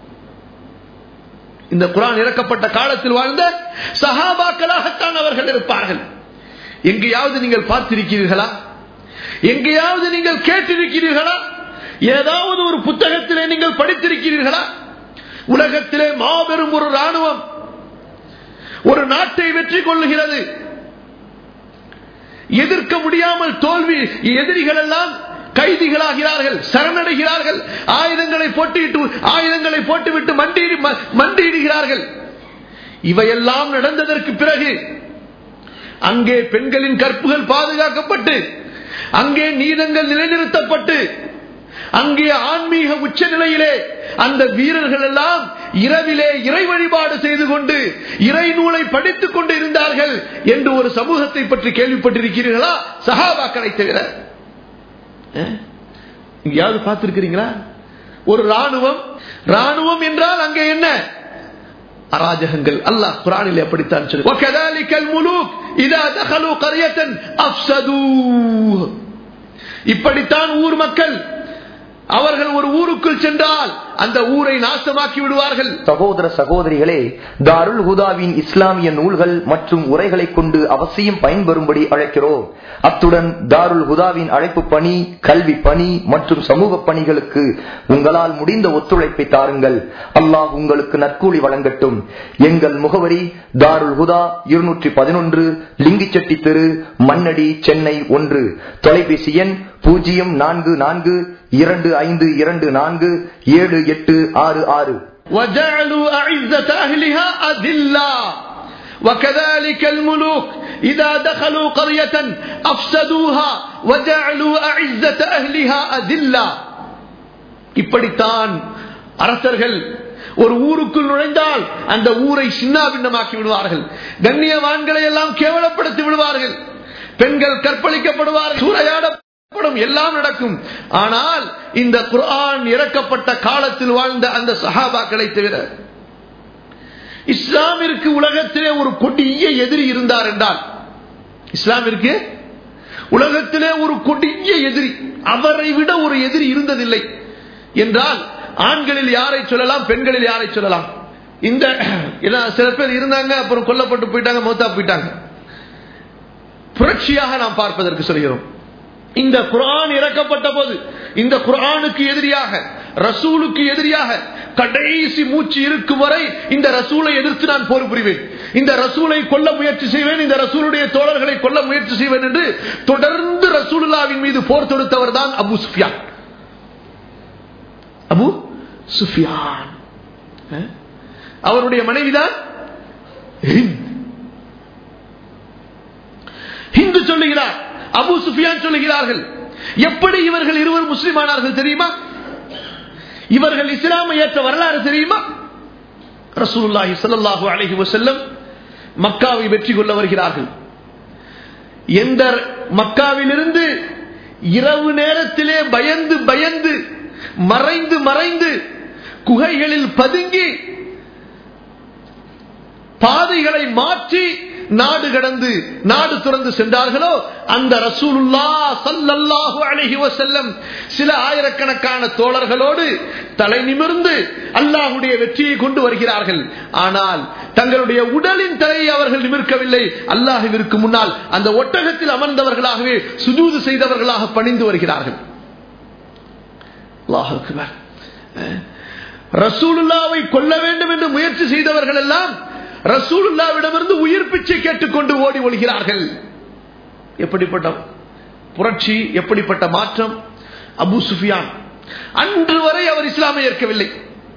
இந்த குர்ஆன் இறக்கப்பட்ட காலத்தில் வாழ்ந்த சஹாபாக்களாகத்தான் அவர்கள் இருப்பார்கள். எங்கேயாவது நீங்கள் பார்த்திருக்கிறீர்களா? எங்கேயாவது நீங்கள் கேட்டிருக்கிறீர்களா? ஏதாவது ஒரு புத்தகத்திலே நீங்கள் படித்திருக்கிறீர்களா? உலகத்திலே மாபெரும் ஒரு ராணுவம் ஒரு நாட்டை வெற்றி கொள்ளுகிறது, எதிர்க்க முடியாமல் தோல்வி, எதிரிகள் எல்லாம் கைதிகளாகிறார்கள், சரணடைகிறார்கள், ஆயுதங்களை போட்டுவிட்டு ஆயுதங்களை போட்டுவிட்டு மண்டி மண்டியிடுகிறார்கள். இவையெல்லாம் நடந்ததற்கு பிறகு அங்கே பெண்களின் கற்புகள் பாதுகாக்கப்பட்டு, அங்கே நீதங்கள் நிலைநிறுத்தப்பட்டு, அங்கே ஆன்மீக உச்ச நிலையிலே அந்த வீரர்கள் எல்லாம் இரவிலே இறை வழிபாடு செய்து கொண்டு இறை நூலை படித்துக் கொண்டு இருந்தார்கள் என்று ஒரு சமூகத்தை பற்றி கேள்விப்பட்டிருக்கிறீர்களா? சஹாபாக்களை தவிர எங்கேயாவது பார்த்திருக்கிறீங்களா? ஒரு ராணுவம் ராணுவம் என்றால் அங்கே என்ன அராஜகங்கள். அல்லாஹ் குர்ஆனில் அப்படித்தான் சொல்லுகிறார், வகதாலிகல் முலூக் இதா தகலு கரியத்தன் அஃப்ஸதூ. இப்படித்தான் ஊர் மக்கள் அவர்கள் ஒரு ஊருக்குள் சென்றால் அந்த ஊரை நாசமாக்கி விடுவார்கள். சகோதர சகோதரிகளே, தாருல் ஹுதாவின் இஸ்லாமிய நூல்கள் மற்றும் உரைகளை கொண்டு அவசியம் பயன்பெறும்படி அழைக்கிறோம். அத்துடன் தாருல் ஹுதாவின் அழைப்பு பணி, கல்வி பணி மற்றும் சமூக பணிகளுக்கு உங்களால் முடிந்த ஒத்துழைப்பை தாருங்கள். அல்லாஹ் உங்களுக்கு நற்கூலி வழங்கட்டும். எங்கள் முகவரி தாருல் ஹுதா, இருநூற்றி பதினொன்று லிங்கிச்செட்டி தெரு, மண்ணடி, சென்னை ஒன்று. தொலைபேசி எண் பூஜ்ஜியம் நான்கு நான்கு இரண்டு ஐந்து இரண்டு நான்கு ஏழு எட்டு ஆறு ஆறு. وَجَعَلُوا أَعِزَّةَ أَهْلِهَا أَذِلَّةً وَكَذَلِكَ الْمُلُوكُ إِذَا دَخَلُوا قَرْيَةً أَفْسَدُوهَا وَجَعَلُوا أَعِزَّةَ أَهْلِهَا أَذِلَّةً. இப்படித்தான் அரசர்கள் ஒரு ஊருக்குள் நுழைந்தால் அந்த ஊரை சின்னாபின்னமாக்கி விடுவார்கள், கண்ணியவான்களை எல்லாம் கேவலப்படுத்தி விடுவார்கள், பெண்கள் கற்பழிக்கப்படுவார்கள், சூறையாடப்படும், எல்லாம் நடக்கும். ஆனால் இந்த குர்ஆன் இறக்கப்பட்ட காலத்தில் வாழ்ந்த அந்த சஹாபாக்களை தவிர இஸ்லாமிற்கு உலகத்திலே ஒரு கொடிய எதிரி இருந்தார் என்றால், இஸ்லாமிற்கு உலகத்திலே ஒரு கொடிய எதிரி, அவரை விட ஒரு எதிரி இருந்ததில்லை என்றால் ஆண்களில் யாரை சொல்லலாம், பெண்களில் யாரை சொல்லலாம்? இந்த சில பேர் இருந்தாங்க, அப்புறம் கொல்லப்பட்டு போயிட்டாங்க, மௌத்தா போயிட்டாங்க. புரட்சியாக நாம் பார்ப்பதற்கு சொல்கிறோம். இந்த குர்ஆன் இறக்கப்பட்ட போது இந்த குர்ஆனுக்கு எதிரியாக, ரசூலுக்கு எதிரியாக கடைசி மூச்சு இருக்கும் வரை இந்த ரசூலை எதிர்த்து நான் போர் புரிவேன், இந்த ரசூலை கொல்ல முயற்சி செய்வேன், இந்த ரசூலுடைய தோழர்களை கொல்ல முயற்சி செய்வேன் என்று தொடர்ந்து ரசூலுல்லாஹ்வின் மீது போர் தொடுத்தவர் தான் அபூ சுஃபியான். அபூ சுஃபியான் அவருடைய மனைவிதான் ஹிந்து சொல்லுகிறார், அபூ சுஃபியான் சொல்லுகிறார்கள். எப்படி இவர்கள் இருவர் முஸ்லிமானார்கள் தெரியுமா? இவர்கள் இஸ்லாமை ஏற்ற வரலாறு தெரியுமா? ரசூலுல்லாஹி ஸல்லல்லாஹு அலைஹி வஸல்லம் மக்காவை வெற்றி கொள்ள வருகிறார்கள். எந்த மக்காவிலிருந்து இரவு நேரத்திலே பயந்து பயந்து மறைந்து மறைந்து குகைகளில் பதுங்கி பாதைகளை மாற்றி நாடு கடந்து நாடு துறந்து சென்றார்களோ அந்த ரசூலுல்லாஹ் ஸல்லல்லாஹு அலைஹி வஸல்லம் சில ஆயிரக்கணக்கான தோழர்களோடு தலை நிமிர்ந்து அல்லாஹ்வுடைய வெற்றியை கொண்டு வருகிறார்கள். ஆனால் தங்களுடைய உடலின் தலையை அவர்கள் நிமிர்க்கவில்லை, அல்லாஹ்விற்கு முன்னால் அந்த ஒட்டகத்தில் அமர்ந்தவர்களாகவே சுஜூது செய்தவர்களாக பணிந்து வருகிறார்கள். அல்லாஹ் அக்பர். ரசூலுல்லாஹ்வை கொல்ல வேண்டும் என்று முயற்சி செய்தவர்கள் எல்லாம் ரசூலுல்லாஹ்விடமிருந்து உயிர் பிச்சை கேட்டுக்கொண்டு ஓடி ஒளிகிறார்கள். எப்படிப்பட்ட புரட்சி, எப்படிப்பட்ட மாற்றம்! அபூ சுஃபியான் அன்று வரை அவர் இஸ்லாமை ஏற்கவில்லை,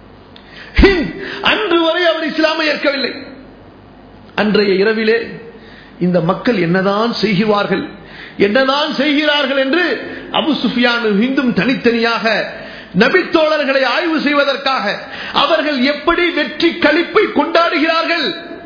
அன்று வரை அவர் இஸ்லாமை ஏற்கவில்லை. அன்றைய இரவிலே இந்த மக்கள் என்னதான் செய்கிறார்கள் என்னதான் செய்கிறார்கள் என்று அபூ சுஃபியான் ஹிந்தும் தனித்தனியாக நபித்தோழர்களை ஆய்வு செய்வதற்காக, அவர்கள் எப்படி வெற்றி களிப்பை கொண்டாடுகிறார்கள்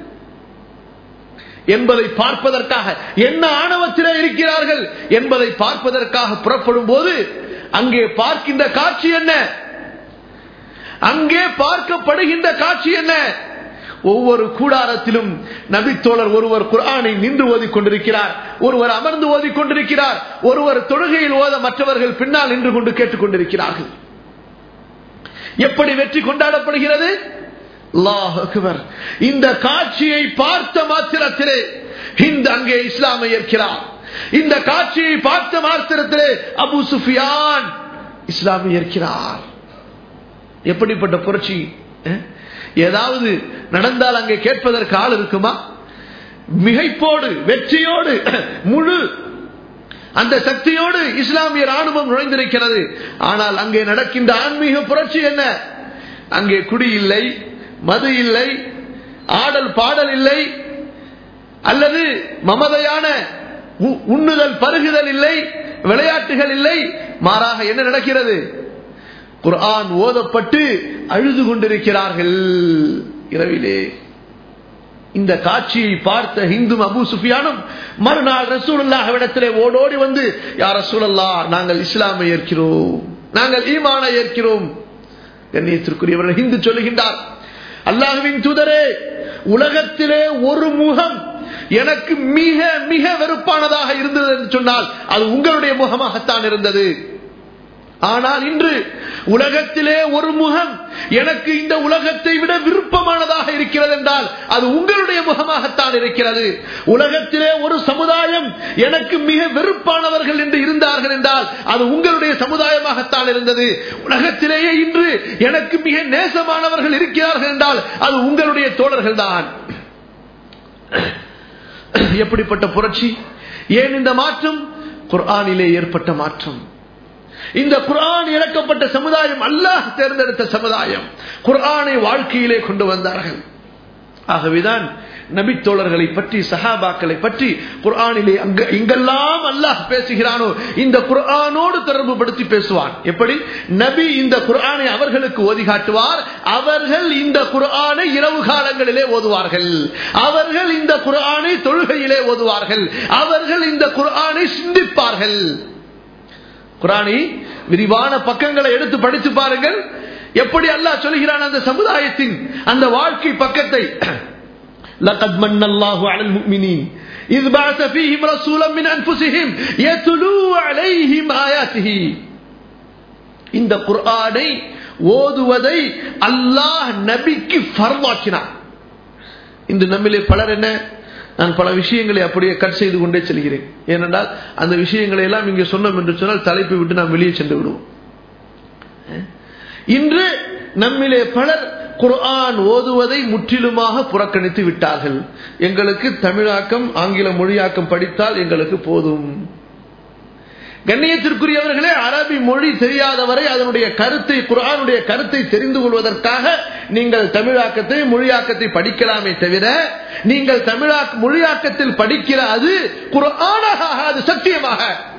என்பதை பார்ப்பதற்காக, என்ன ஆணவத்திலே இருக்கிறார்கள் என்பதை பார்ப்பதற்காக புறப்படும் போது அங்கே பார்க்கின்ற காட்சி என்ன? அங்கே பார்க்கப்படுகின்ற காட்சி என்ன? ஒவ்வொரு கூடாரத்திலும் நபித்தோழர் ஒருவர் குர்ஆனை நின்று ஓதிக் கொண்டிருக்கிறார், ஒருவர் அமர்ந்து ஓதிக் கொண்டிருக்கிறார், ஒருவர் தொழுகையில் ஓத மற்றவர்கள் பின்னால் நின்று கொண்டு கேட்டுக் கொண்டிருக்கிறார்கள். எப்படி வெற்றி கொண்டாடப்படுகிறது? அல்லாஹ் அக்பர். இந்த காட்சியை பார்த்த மாத்திரத்திலே ஹிந்த் அங்கே இஸ்லாமை ஏற்கிறார். இந்த காட்சியை பார்த்த மாத்திரத்திலே அபூ சுஃபியான் இஸ்லாமை ஏற்கிறார். எப்படிப்பட்ட புரட்சி! ஏதாவது நடந்தால் அங்கே கேட்பதற்கு ஆள் இருக்குமா? மிகைப்போடு, வெற்றியோடு, முழு அந்த சக்தியோடு இஸ்லாமிய ராணுவம் நுழைந்திருக்கிறது. ஆனால் அங்கே நடக்கின்ற ஆன்மீக புரட்சி என்ன? அங்கே குடி இல்லை, மது இல்லை, ஆடல் பாடல் இல்லை, அல்லது மமதையான உண்ணுதல் பருகுதல் இல்லை, விளையாட்டுகள் இல்லை. மாறாக என்ன நடக்கிறது? குர்ஆன் ஓதப்பட்டு அழுது கொண்டிருக்கிறார்கள் இரவிலே. இந்த காட்சியை பார்த்த ஹிந்தும் அபூ சுஃபியானும் மறுநாள் ரசூலுல்லாஹ்விடத்திலே ஓடோடி வந்து, யா ரசூலல்லாஹ், நாங்கள் இஸ்லாமை ஏற்கிறோம், நாங்கள் ஈமானை ஏற்கிறோம். கண்ணியத்திற்குரியவர்கள், ஹிந்து சொல்லுகின்றார், அல்லாஹ்வின் தூதரே, உலகத்திலே ஒரு முகம் எனக்கு மிக மிக வெறுப்பானதாக இருந்தது என்று சொன்னால் அது உங்களுடைய முகமாகத்தான் இருந்தது. ஆனால் இன்று உலகத்திலே ஒரு முகம் எனக்கு இந்த உலகத்தை விட விருப்பமானதாக இருக்கிறது என்றால் அது உங்களுடைய முகமாகத்தான் இருக்கிறது. உலகத்திலே ஒரு சமுதாயம் எனக்கு மிக வெறுப்பானவர்கள் என்று இருந்தார்கள் என்றால் அது உங்களுடைய சமுதாயமாகத்தான் இருந்தது. உலகத்திலேயே இன்று எனக்கு மிக நேசமானவர்கள் இருக்கிறார்கள் என்றால் அது உங்களுடைய தோழர்கள் தான். எப்படிப்பட்ட புரட்சி! ஏன் இந்த மாற்றம்? குர்ஆனிலே ஏற்பட்ட மாற்றம். இந்த குர்ஆன் இறக்கப்பட்ட சமுதாயம் அல்லாஹ் தேர்ந்தெடுத்த சமுதாயம். குர்ஆனை வாழ்க்கையிலே கொண்டு வந்தார்கள். ஆகவேதான் நபித்தோழர்களை பற்றி, சஹாபாக்களை பற்றி குர்ஆனிலே எங்கெல்லாம் அல்லாஹ் பேசுகிறானோ இந்த குர்ஆனோடு தொடர்பு படுத்தி பேசுவான். எப்படி? நபி இந்த குர்ஆனை அவர்களுக்கு ஓதி காட்டுவார், அவர்கள் இந்த குர்ஆனை இரவு காலங்களிலே ஓதுவார்கள், அவர்கள் இந்த குர்ஆனை தொழுகையிலே ஓதுவார்கள், அவர்கள் இந்த குர்ஆனை சிந்திப்பார்கள். குர்ஆனை விரிவான பக்கங்களை எடுத்து படித்து பாருங்கள். எப்படி அல்லாஹ் சொல்கிறான் அந்த சமுதாயத்தின் அந்த வாழ்க்கை பக்கத்தை. لقد من الله على المؤمنين إذ بعث فيهم رسولا من أنفسهم يتلو عليهم آياته. இந்த குர்ஆனை ஓதுவதை அல்லாஹ் நபிக்கு ஃபர்தாக்கினார். இந்த நம்மிலே பலர் என்ன, நான் பல விஷயங்களை அப்படியே கட் செய்து கொண்டே செல்கிறேன். ஏனென்றால் அந்த விஷயங்களை எல்லாம் இங்கே சொன்னோம் என்று சொன்னால் தலைப்பை விட்டு நாம் வெளியே சென்று விடுவோம். இன்று நம்மிலே பலர் குர்ஆன் ஓதுவதை முற்றிலுமாக புறக்கணித்து விட்டார்கள். எங்களுக்கு தமிழாக்கம், ஆங்கில மொழியாக்கம் படித்தால் எங்களுக்கு போதும். கண்ணியத்திற்குரியவர்களே, அரபி மொழி தெரியாதவரை அதனுடைய கருத்தை, குர்ஆனுடைய கருத்தை தெரிந்து கொள்வதற்காக நீங்கள் தமிழாக்கத்தை, மொழியாக்கத்தை படிக்கலாமே தவிர நீங்கள் தமிழாக்க மொழியாக்கத்தில் படிக்கிற அது குர்ஆனாக அது சத்தியமாக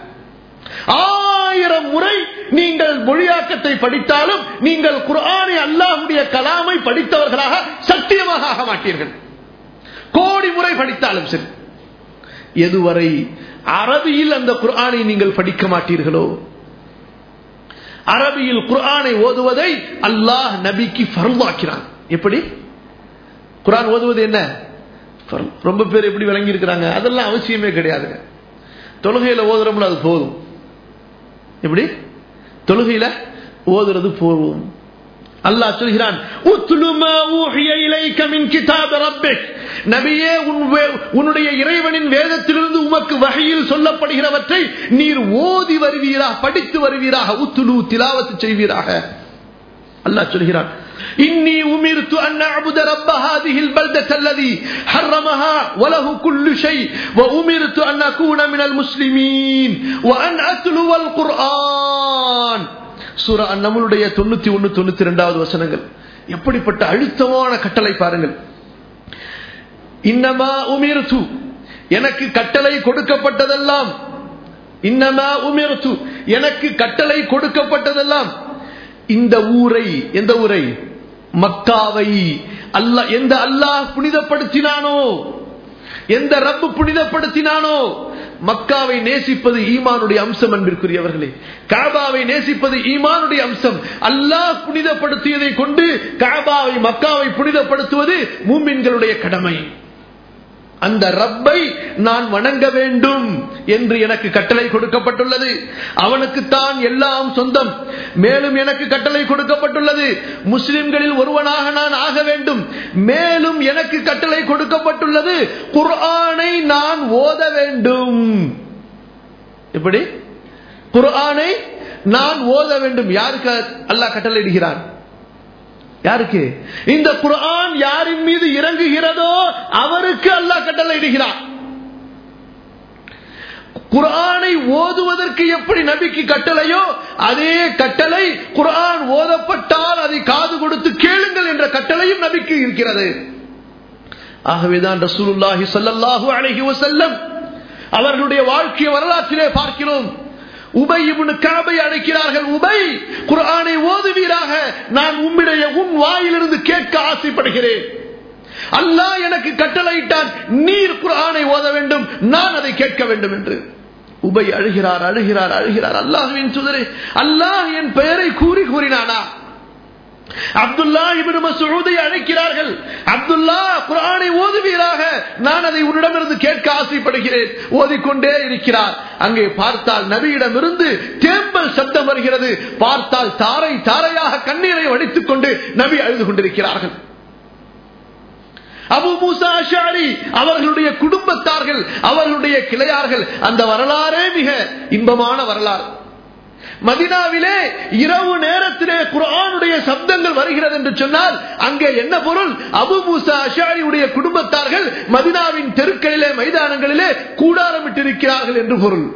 ஆயிரம் முறை நீங்கள் மொழியாக்கத்தை படித்தாலும் நீங்கள் குர்ஆனை அல்லாஹ்வுடைய கலாமை படித்தவர்களாக சத்தியமாக ஆக மாட்டீர்கள். கோடி முறை படித்தாலும் சரி, எதுவரை அரபியில் அந்த குர்ஆனை நீங்கள் படிக்க மாட்டீர்களோ, அரபியில் குர்ஆனை ஓதுவதை அல்லாஹ் நபிக்கு ஃபர்தாக்கினான். எப்படி? குர்ஆன் ஓதுவது என்ன? ரொம்ப பேர் எப்படி விளங்கி இருக்கிறாங்க, அதெல்லாம் அவசியமே கிடையாதுங்க. தொழுகையில ஓதுறோம்ல அது போதும். எப்படி? தொழுகையில ஓதுறது போதும். அல்லாஹ் சொல்கிறான், உத்லு மா ஊஹிய இலைக மின் கிதாப ரப்பிக். நபியே, உன்னுடைய இறைவனின் வேதத்திலிருந்து உமக்கு வஹீயில் சொல்லப்படுகிறவற்றை நீர் ஓதி வருவீராக, படித்து வருவீராக, உத்லு திலாவத் செய்வீராக. அல்லாஹ் சொல்கிறான், இன்னி உமிர்து அன் அஅபுத ரப்ப ஹாதிஹில் பல்தத அல்லதி ஹர்ரமஹா வலஹு குல்லு ஷை வ உமிர்து அன் அகூன மினல் முஸ்லிமீன் வ அன் அத்லுவல் குர்ஆன். சூரா அன்-நம்லுடைய தொண்ணூத்தி ஒன்று தொண்ணூத்தி இரண்டாவது வசனங்கள். எப்படிப்பட்ட அழுத்தமான கட்டளை பாருங்கள். இன்னமா உமிர்து, எனக்கு கட்டளை கொடுக்கப்பட்டதெல்லாம், இன்னமா உமிர்து, எனக்கு கட்டளை கொடுக்கப்பட்டதெல்லாம் இந்த ஊரை, எந்த ஊரை? மக்காவை அல்லாஹ், எந்த அல்லாஹ் புனிதப்படுத்தினானோ, எந்த ரப்பு புனிதப்படுத்தினானோ, மக்காவை நேசிப்பது ஈமானுடைய அம்சம். அன்பிற்குரியவர்களே, காபாவை நேசிப்பது ஈமானுடைய அம்சம். அல்லாஹ் புனிதப்படுத்தியதை கொண்டு காபாவை மக்காவை புனிதப்படுத்துவது மூமின்களுடைய கடமை. அந்த ரப்பை நான் வணங்க வேண்டும் என்று எனக்கு கட்டளை கொடுக்கப்பட்டுள்ளது. அவனுக்குத்தான் எல்லாம் சொந்தம். மேலும் எனக்கு கட்டளை கொடுக்கப்பட்டுள்ளது, முஸ்லிம்களில் ஒருவனாக நான் ஆக வேண்டும். மேலும் எனக்கு கட்டளை கொடுக்கப்பட்டுள்ளது, குர்ஆனை நான் ஓத வேண்டும். எப்படி? குர்ஆனை நான் ஓத வேண்டும். யாருக்கு அல்லாஹ் கட்டளை இடுகிறான்? யாருக்கு? இந்த குர்ஆன் யாரின் மீது இறங்குகிறதோ அவருக்கு அல்லாஹ் கட்டளை இடுகிறான். குர்ஆனை ஓதுவதற்கு எப்படி நபிக்கு கட்டளையோ அதே கட்டளை குர்ஆன் ஓதப்பட்டால் அதை காது கொடுத்து கேளுங்கள் என்ற கட்டளையும் நபிக்கு இருக்கிறது. ஆகவேதான் ரசூலுல்லாஹி ஸல்லல்லாஹு அலைஹி வஸல்லம் அவர்களுடைய வாழ்க்கை வரலாற்றிலே பார்க்கிறோம். உபை இப்னு கஅபை அழைக்கிறார்கள். உபை, குர்ஆனை ஓதுவீராக, நான் உம்முடைய உன் வாயிலிருந்து கேட்க ஆசைப்படுகிறேன். அல்லாஹ் எனக்கு கட்டளையிட்டான், நீர் குர்ஆனை ஓத வேண்டும், நான் அதை கேட்க வேண்டும் என்று. உபை அழுகிறார் அழுகிறார் அழுகிறார். அல்லாஹ்வின் தூதரே, அல்லாஹ் என் பெயரை கூறி கூறினானா? அப்துல்லா இப்னு மஸ்ஊதை அழைக்கிறார்கள். அப்துல்லா, குர்ஆனை ஓதுவீராக, நான் அதை உன்னிடமிருந்து கேட்க ஆசைப்படுகிறேன். ஓதிக்கொண்டே இருக்கிறார். அங்கே பார்த்தால் நபியிடமிருந்து தேம்பல் சப்தம் வருகிறது. பார்த்தால் தாரை தாரையாக கண்ணீரை வடித்துக் கொண்டு நபி அழுது கொண்டிருக்கிறார்கள். அபூ மூஸா அஷ்அரி அவர்களுடைய குடும்பத்தார்கள், அவர்களுடைய கிளையார்கள். அந்த வரலாறே மிக இன்பமான வரலாறு. மதீனாவிலே இரவு நேரத்திலே குர்ஆனுடைய சப்தங்கள் வருகிறது என்று சொன்னால் அங்கே என்ன பொருள்? அபூ மூஸா அஷ்அரியுடைய குடும்பத்தார்கள் மதீனாவின் தெருக்களிலே மைதானங்களிலே கூடாரமிட்டிருக்கிறார்கள் என்று பொருள்.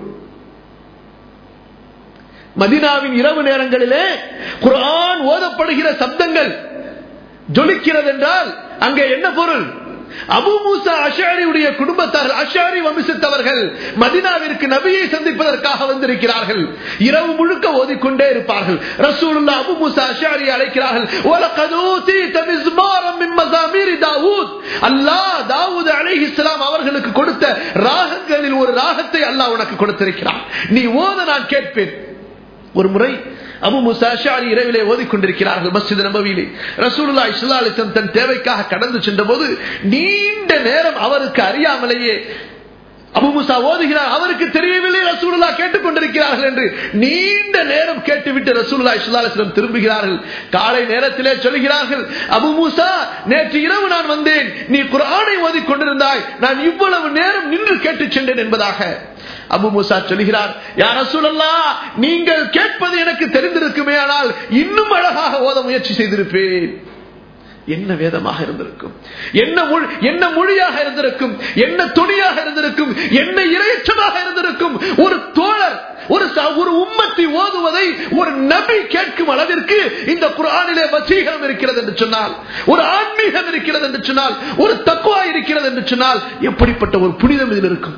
மதீனாவின் இரவு நேரங்களிலே குர்ஆன் ஓதப்படுகிற சப்தங்கள் ஜொலிக்கிறது என்றால் அங்கே என்ன பொருள்? அபூ மூஸா அஷ்அரியுடைய குடும்பத்தார்கள், அஷ்அரி வம்சத்தவர்கள் மதீனாவிற்கு நபியை சந்திப்பதற்காக வந்திருக்கிறார்கள். இரவு முழுக்க ஓதிக்கொண்டே இருப்பார்கள். ரசூலுல்லாஹ் அபூ மூஸா அஷ்அரியை அழைக்கிறார்கள். வலகத் ஊதீத மிஸ்மாரம் மின் மஸாமீர் தாவூத். அல்லாஹ் தாவூத் அலைஹிஸ்ஸலாம் அவர்களுக்கு கொடுத்த ராகங்களில் ஒரு ராகத்தை அல்லாஹ் உனக்கு கொடுத்திருக்கிறான். நீ ஓத, நான் கேட்பேன். ஒரு முறை அபூ மூஸா அஷ்அரி இரவிலே ஓதிக்கொண்டிருக்கிறார்கள் மஸ்ஜித் நபவியிலே. ரசூலுல்லாஹி ஸல்லல்லாஹு அலைஹி வஸல்லம் தன் தேவைக்காக கடந்து சென்றபோது நீண்ட நேரம் அவருக்கு அறியாமலேயே அபூ மூஸா ஓதுகிறார். அவருக்கு தெரியவில்லை ரசூலுல்லாஹ் கேட்டுக்கொண்டிருக்கிறார்கள் என்று. நீண்ட நேரம் கேட்டுவிட்டு ரசூலுல்லாஹி ஸல்லல்லாஹு அலைஹி வஸல்லம் திரும்புகிறார்கள். காலை நேரத்திலே சொல்கிறார்கள், அபூ மூஸா, நேற்று இரவு நான் வந்தேன், நீ குர்ஆனை ஓதிக்கொண்டிருந்தாய், நான் இவ்வளவு நேரம் நின்று கேட்டு சென்றேன் என்பதாக. அபூ மூஸா சொல்கிறார், யா ரசூலல்லாஹ், நீங்கள் கேட்பது எனக்கு தெரிந்திருக்குமே, ஆனால் இன்னும் அழகாக ஓத முயற்சி செய்திருப்பேன். என்ன வேதமாக இருந்திருக்கும், என்ன என்ன மொழியாக இருந்திருக்கும், என்ன துணியாக இருந்திருக்கும், என்ன இறைச்சமாக இருந்திருக்கும். ஒரு தோழர், ஒரு ஒரு உம்மத்தி ஓதுவதை ஒரு நபி கேட்கும் அளவிற்கு இந்த குர்ஆனிலே வசீகரம் இருக்கிறது என்று சொன்னால், ஒரு ஆன்மீகம் இருக்கிறது என்று சொன்னால், ஒரு தக்வா இருக்கிறது என்று சொன்னால், எப்படிப்பட்ட ஒரு புனிதம் இதில் இருக்கும்.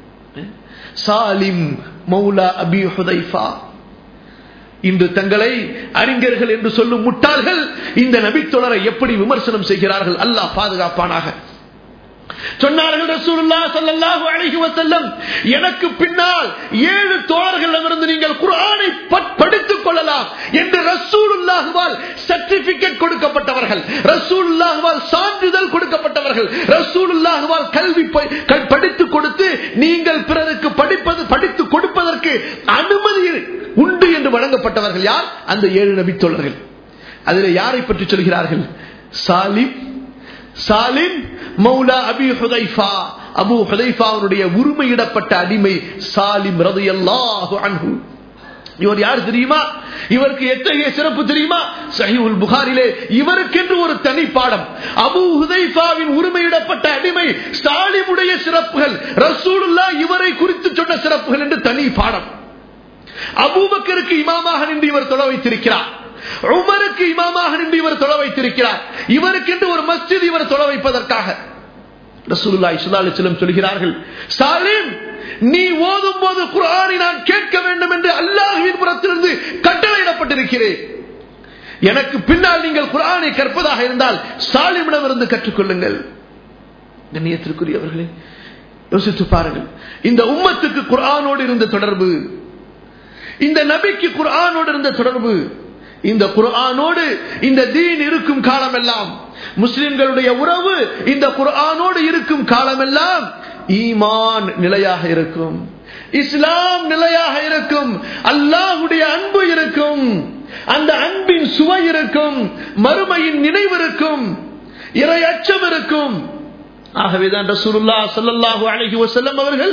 சாலிம் மௌலா அபி ஹுதைஃபா, இன்று தங்களை அறிஞர்கள் என்று சொல்லும் முட்டாள்கள் இந்த நபித்தோழரை எப்படி விமர்சனம் செய்கிறார்கள். அல்லாஹ் பாதுகாப்பானாக. சொன்னார்கள் ரசூலுல்லாஹ் ஸல்லல்லாஹு அலைஹி வஸல்லம், எனக்கு பின்னால் ஏழு தோழர்களிடமிருந்து நீங்கள் குர்ஆனை படித்துக் கொள்ளலாம் என்று ரசூலுல்லாஹ்வால் சர்டிபிகேட் கொடுக்கப்பட்டவர்கள், ரசூலுல்லாஹ்வால் சான்றிதழ் கொடுக்கப்பட்டவர்கள், ரசூலுல்லாஹ்வால் கல்வி படித்துக் கொடுத்து நீங்கள் பிறருக்கு படிப்பது படித்து கொடுப்பதற்கு அனுமதி உண்டு என்று வழங்கப்பட்டவர்கள் யார்? அந்த ஏழு நபி தோழர்கள். அதில் யாரை பற்றி சொல்கிறார்கள்? Salim Salim Mawla Abi Hudhaifa, Abu ஹுதைஃபாவுடைய உரிமையிடப்பட்ட அடிமை சாலிம் ரலியல்லாஹு அன்ஹு. இவர் யார் தெரியுமா? இவருக்கு எத்தகைய சிறப்பு தெரியுமா? சஹீஹுல் புகாரிலே இவருக்கென்று ஒரு தனி பாடம். அபூ ஹுதைஃபாவின் உரிமையிடப்பட்ட அடிமை சாலிமுடைய சிறப்புகள், ரசூலுல்லாஹ் இவரை குறித்து சொன்ன சிறப்புகள் என்று தனி பாடம். அபூபக்கருக்கு இமாமாக நின்று இவர் தொழ வைத்திருக்கிறார். உமருக்கு இமாமாக நின்று இவர் தொழ வைத்திருக்கிறார். இவருக்கென்று ஒரு மஸ்ஜித் இவர் தொழ வைப்பதற்காக. ரசூலுல்லாஹி ஸல்லல்லாஹு அலைஹி வஸல்லம் சொல்கிறார்கள், சாலிம், நீ ஓதும் போது குர்ஆனை நான் கேட்க வேண்டும் என்று அல்லாஹ்வின் புறத்திலிருந்து கட்டளையிடப்பட்டிருக்கிறேன். எனக்கு பின்னால் நீங்கள் குர்ஆனை கற்பதாக இருந்தால் சாலிமிடமிருந்து கற்றுக்கொள்ளுங்கள். கண்ணியத்திற்குரியவர்களே, யோசித்து பாருங்கள். இந்த உம்மத்துக்கு குர்ஆனோடு இருந்த தொடர்பு, இந்த நபிக்கு குர்ஆனோடு இருந்த தொடர்பு, இந்த குர்ஆனோடு இந்த தீன் இருக்கும் காலமெல்லாம், முஸ்லிம்களுடைய உறவு இந்த குர்ஆனோடு இருக்கும் காலமெல்லாம் ஈமான் நிலையாக இருக்கும், இஸ்லாம் நிலையாக இருக்கும், அல்லாஹ்வுடைய அன்பு இருக்கும், அந்த அன்பின் சுவை இருக்கும், மறுமையின் நினைவு இருக்கும், இறை அச்சம் இருக்கும். ஆகவேதான் ரசூலுல்லாஹ் ஸல்லல்லாஹு அலைஹி வஸல்லம் அவர்கள்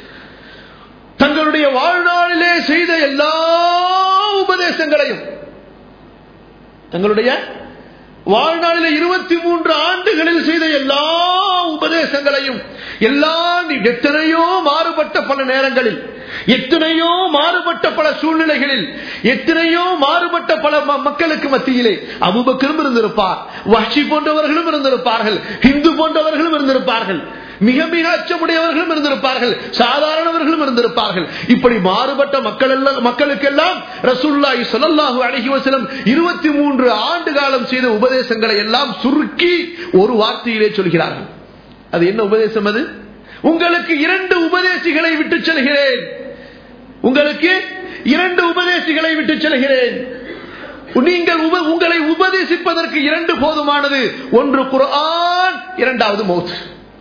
தங்களுடைய வாழ்நாளிலே செய்த எல்லா உபதேசங்களையும், தங்களுடைய வாழ்நாளிலே இருபத்தி மூன்று ஆண்டுகளில் செய்த எல்லா உபதேசங்களையும், எல்லா எத்தனையோ மாறுபட்ட பல நேரங்களில், எத்தனையோ மாறுபட்ட பல சூழ்நிலைகளில், எத்தனையோ மாறுபட்ட பல மக்களுக்கு மத்தியிலே அபூபக்கரும் இருந்திருப்பார், வஹ்ஷி போன்றவர்களும் இருந்திருப்பார்கள், ஹிந்து போன்றவர்களும் இருந்திருப்பார்கள், மிக மிக அச்சமுடையவர்களும் இருந்திருப்பார்கள், சாதாரணவர்களும் இருந்திருப்பார்கள். இப்படி மாறுபட்ட மக்கள் மக்களுக்கெல்லாம் ரசூலுல்லாஹி ஸல்லல்லாஹு அலைஹி வஸல்லம் இருபத்தி மூன்று ஆண்டு காலம் செய்த உபதேசங்களை எல்லாம் சுருக்கி ஒரு வார்த்தையிலே சொல்கிறார்கள். அது என்ன உபதேசம்? அது உங்களுக்கு இரண்டு உபதேசிகளை விட்டு செல்கிறேன், உங்களுக்கு இரண்டு உபதேசிகளை விட்டு செல்கிறேன். நீங்கள் உங்களை உபதேசிப்பதற்கு இரண்டு போதுமானது. ஒன்று குர்ஆன், இரண்டாவது மௌத்.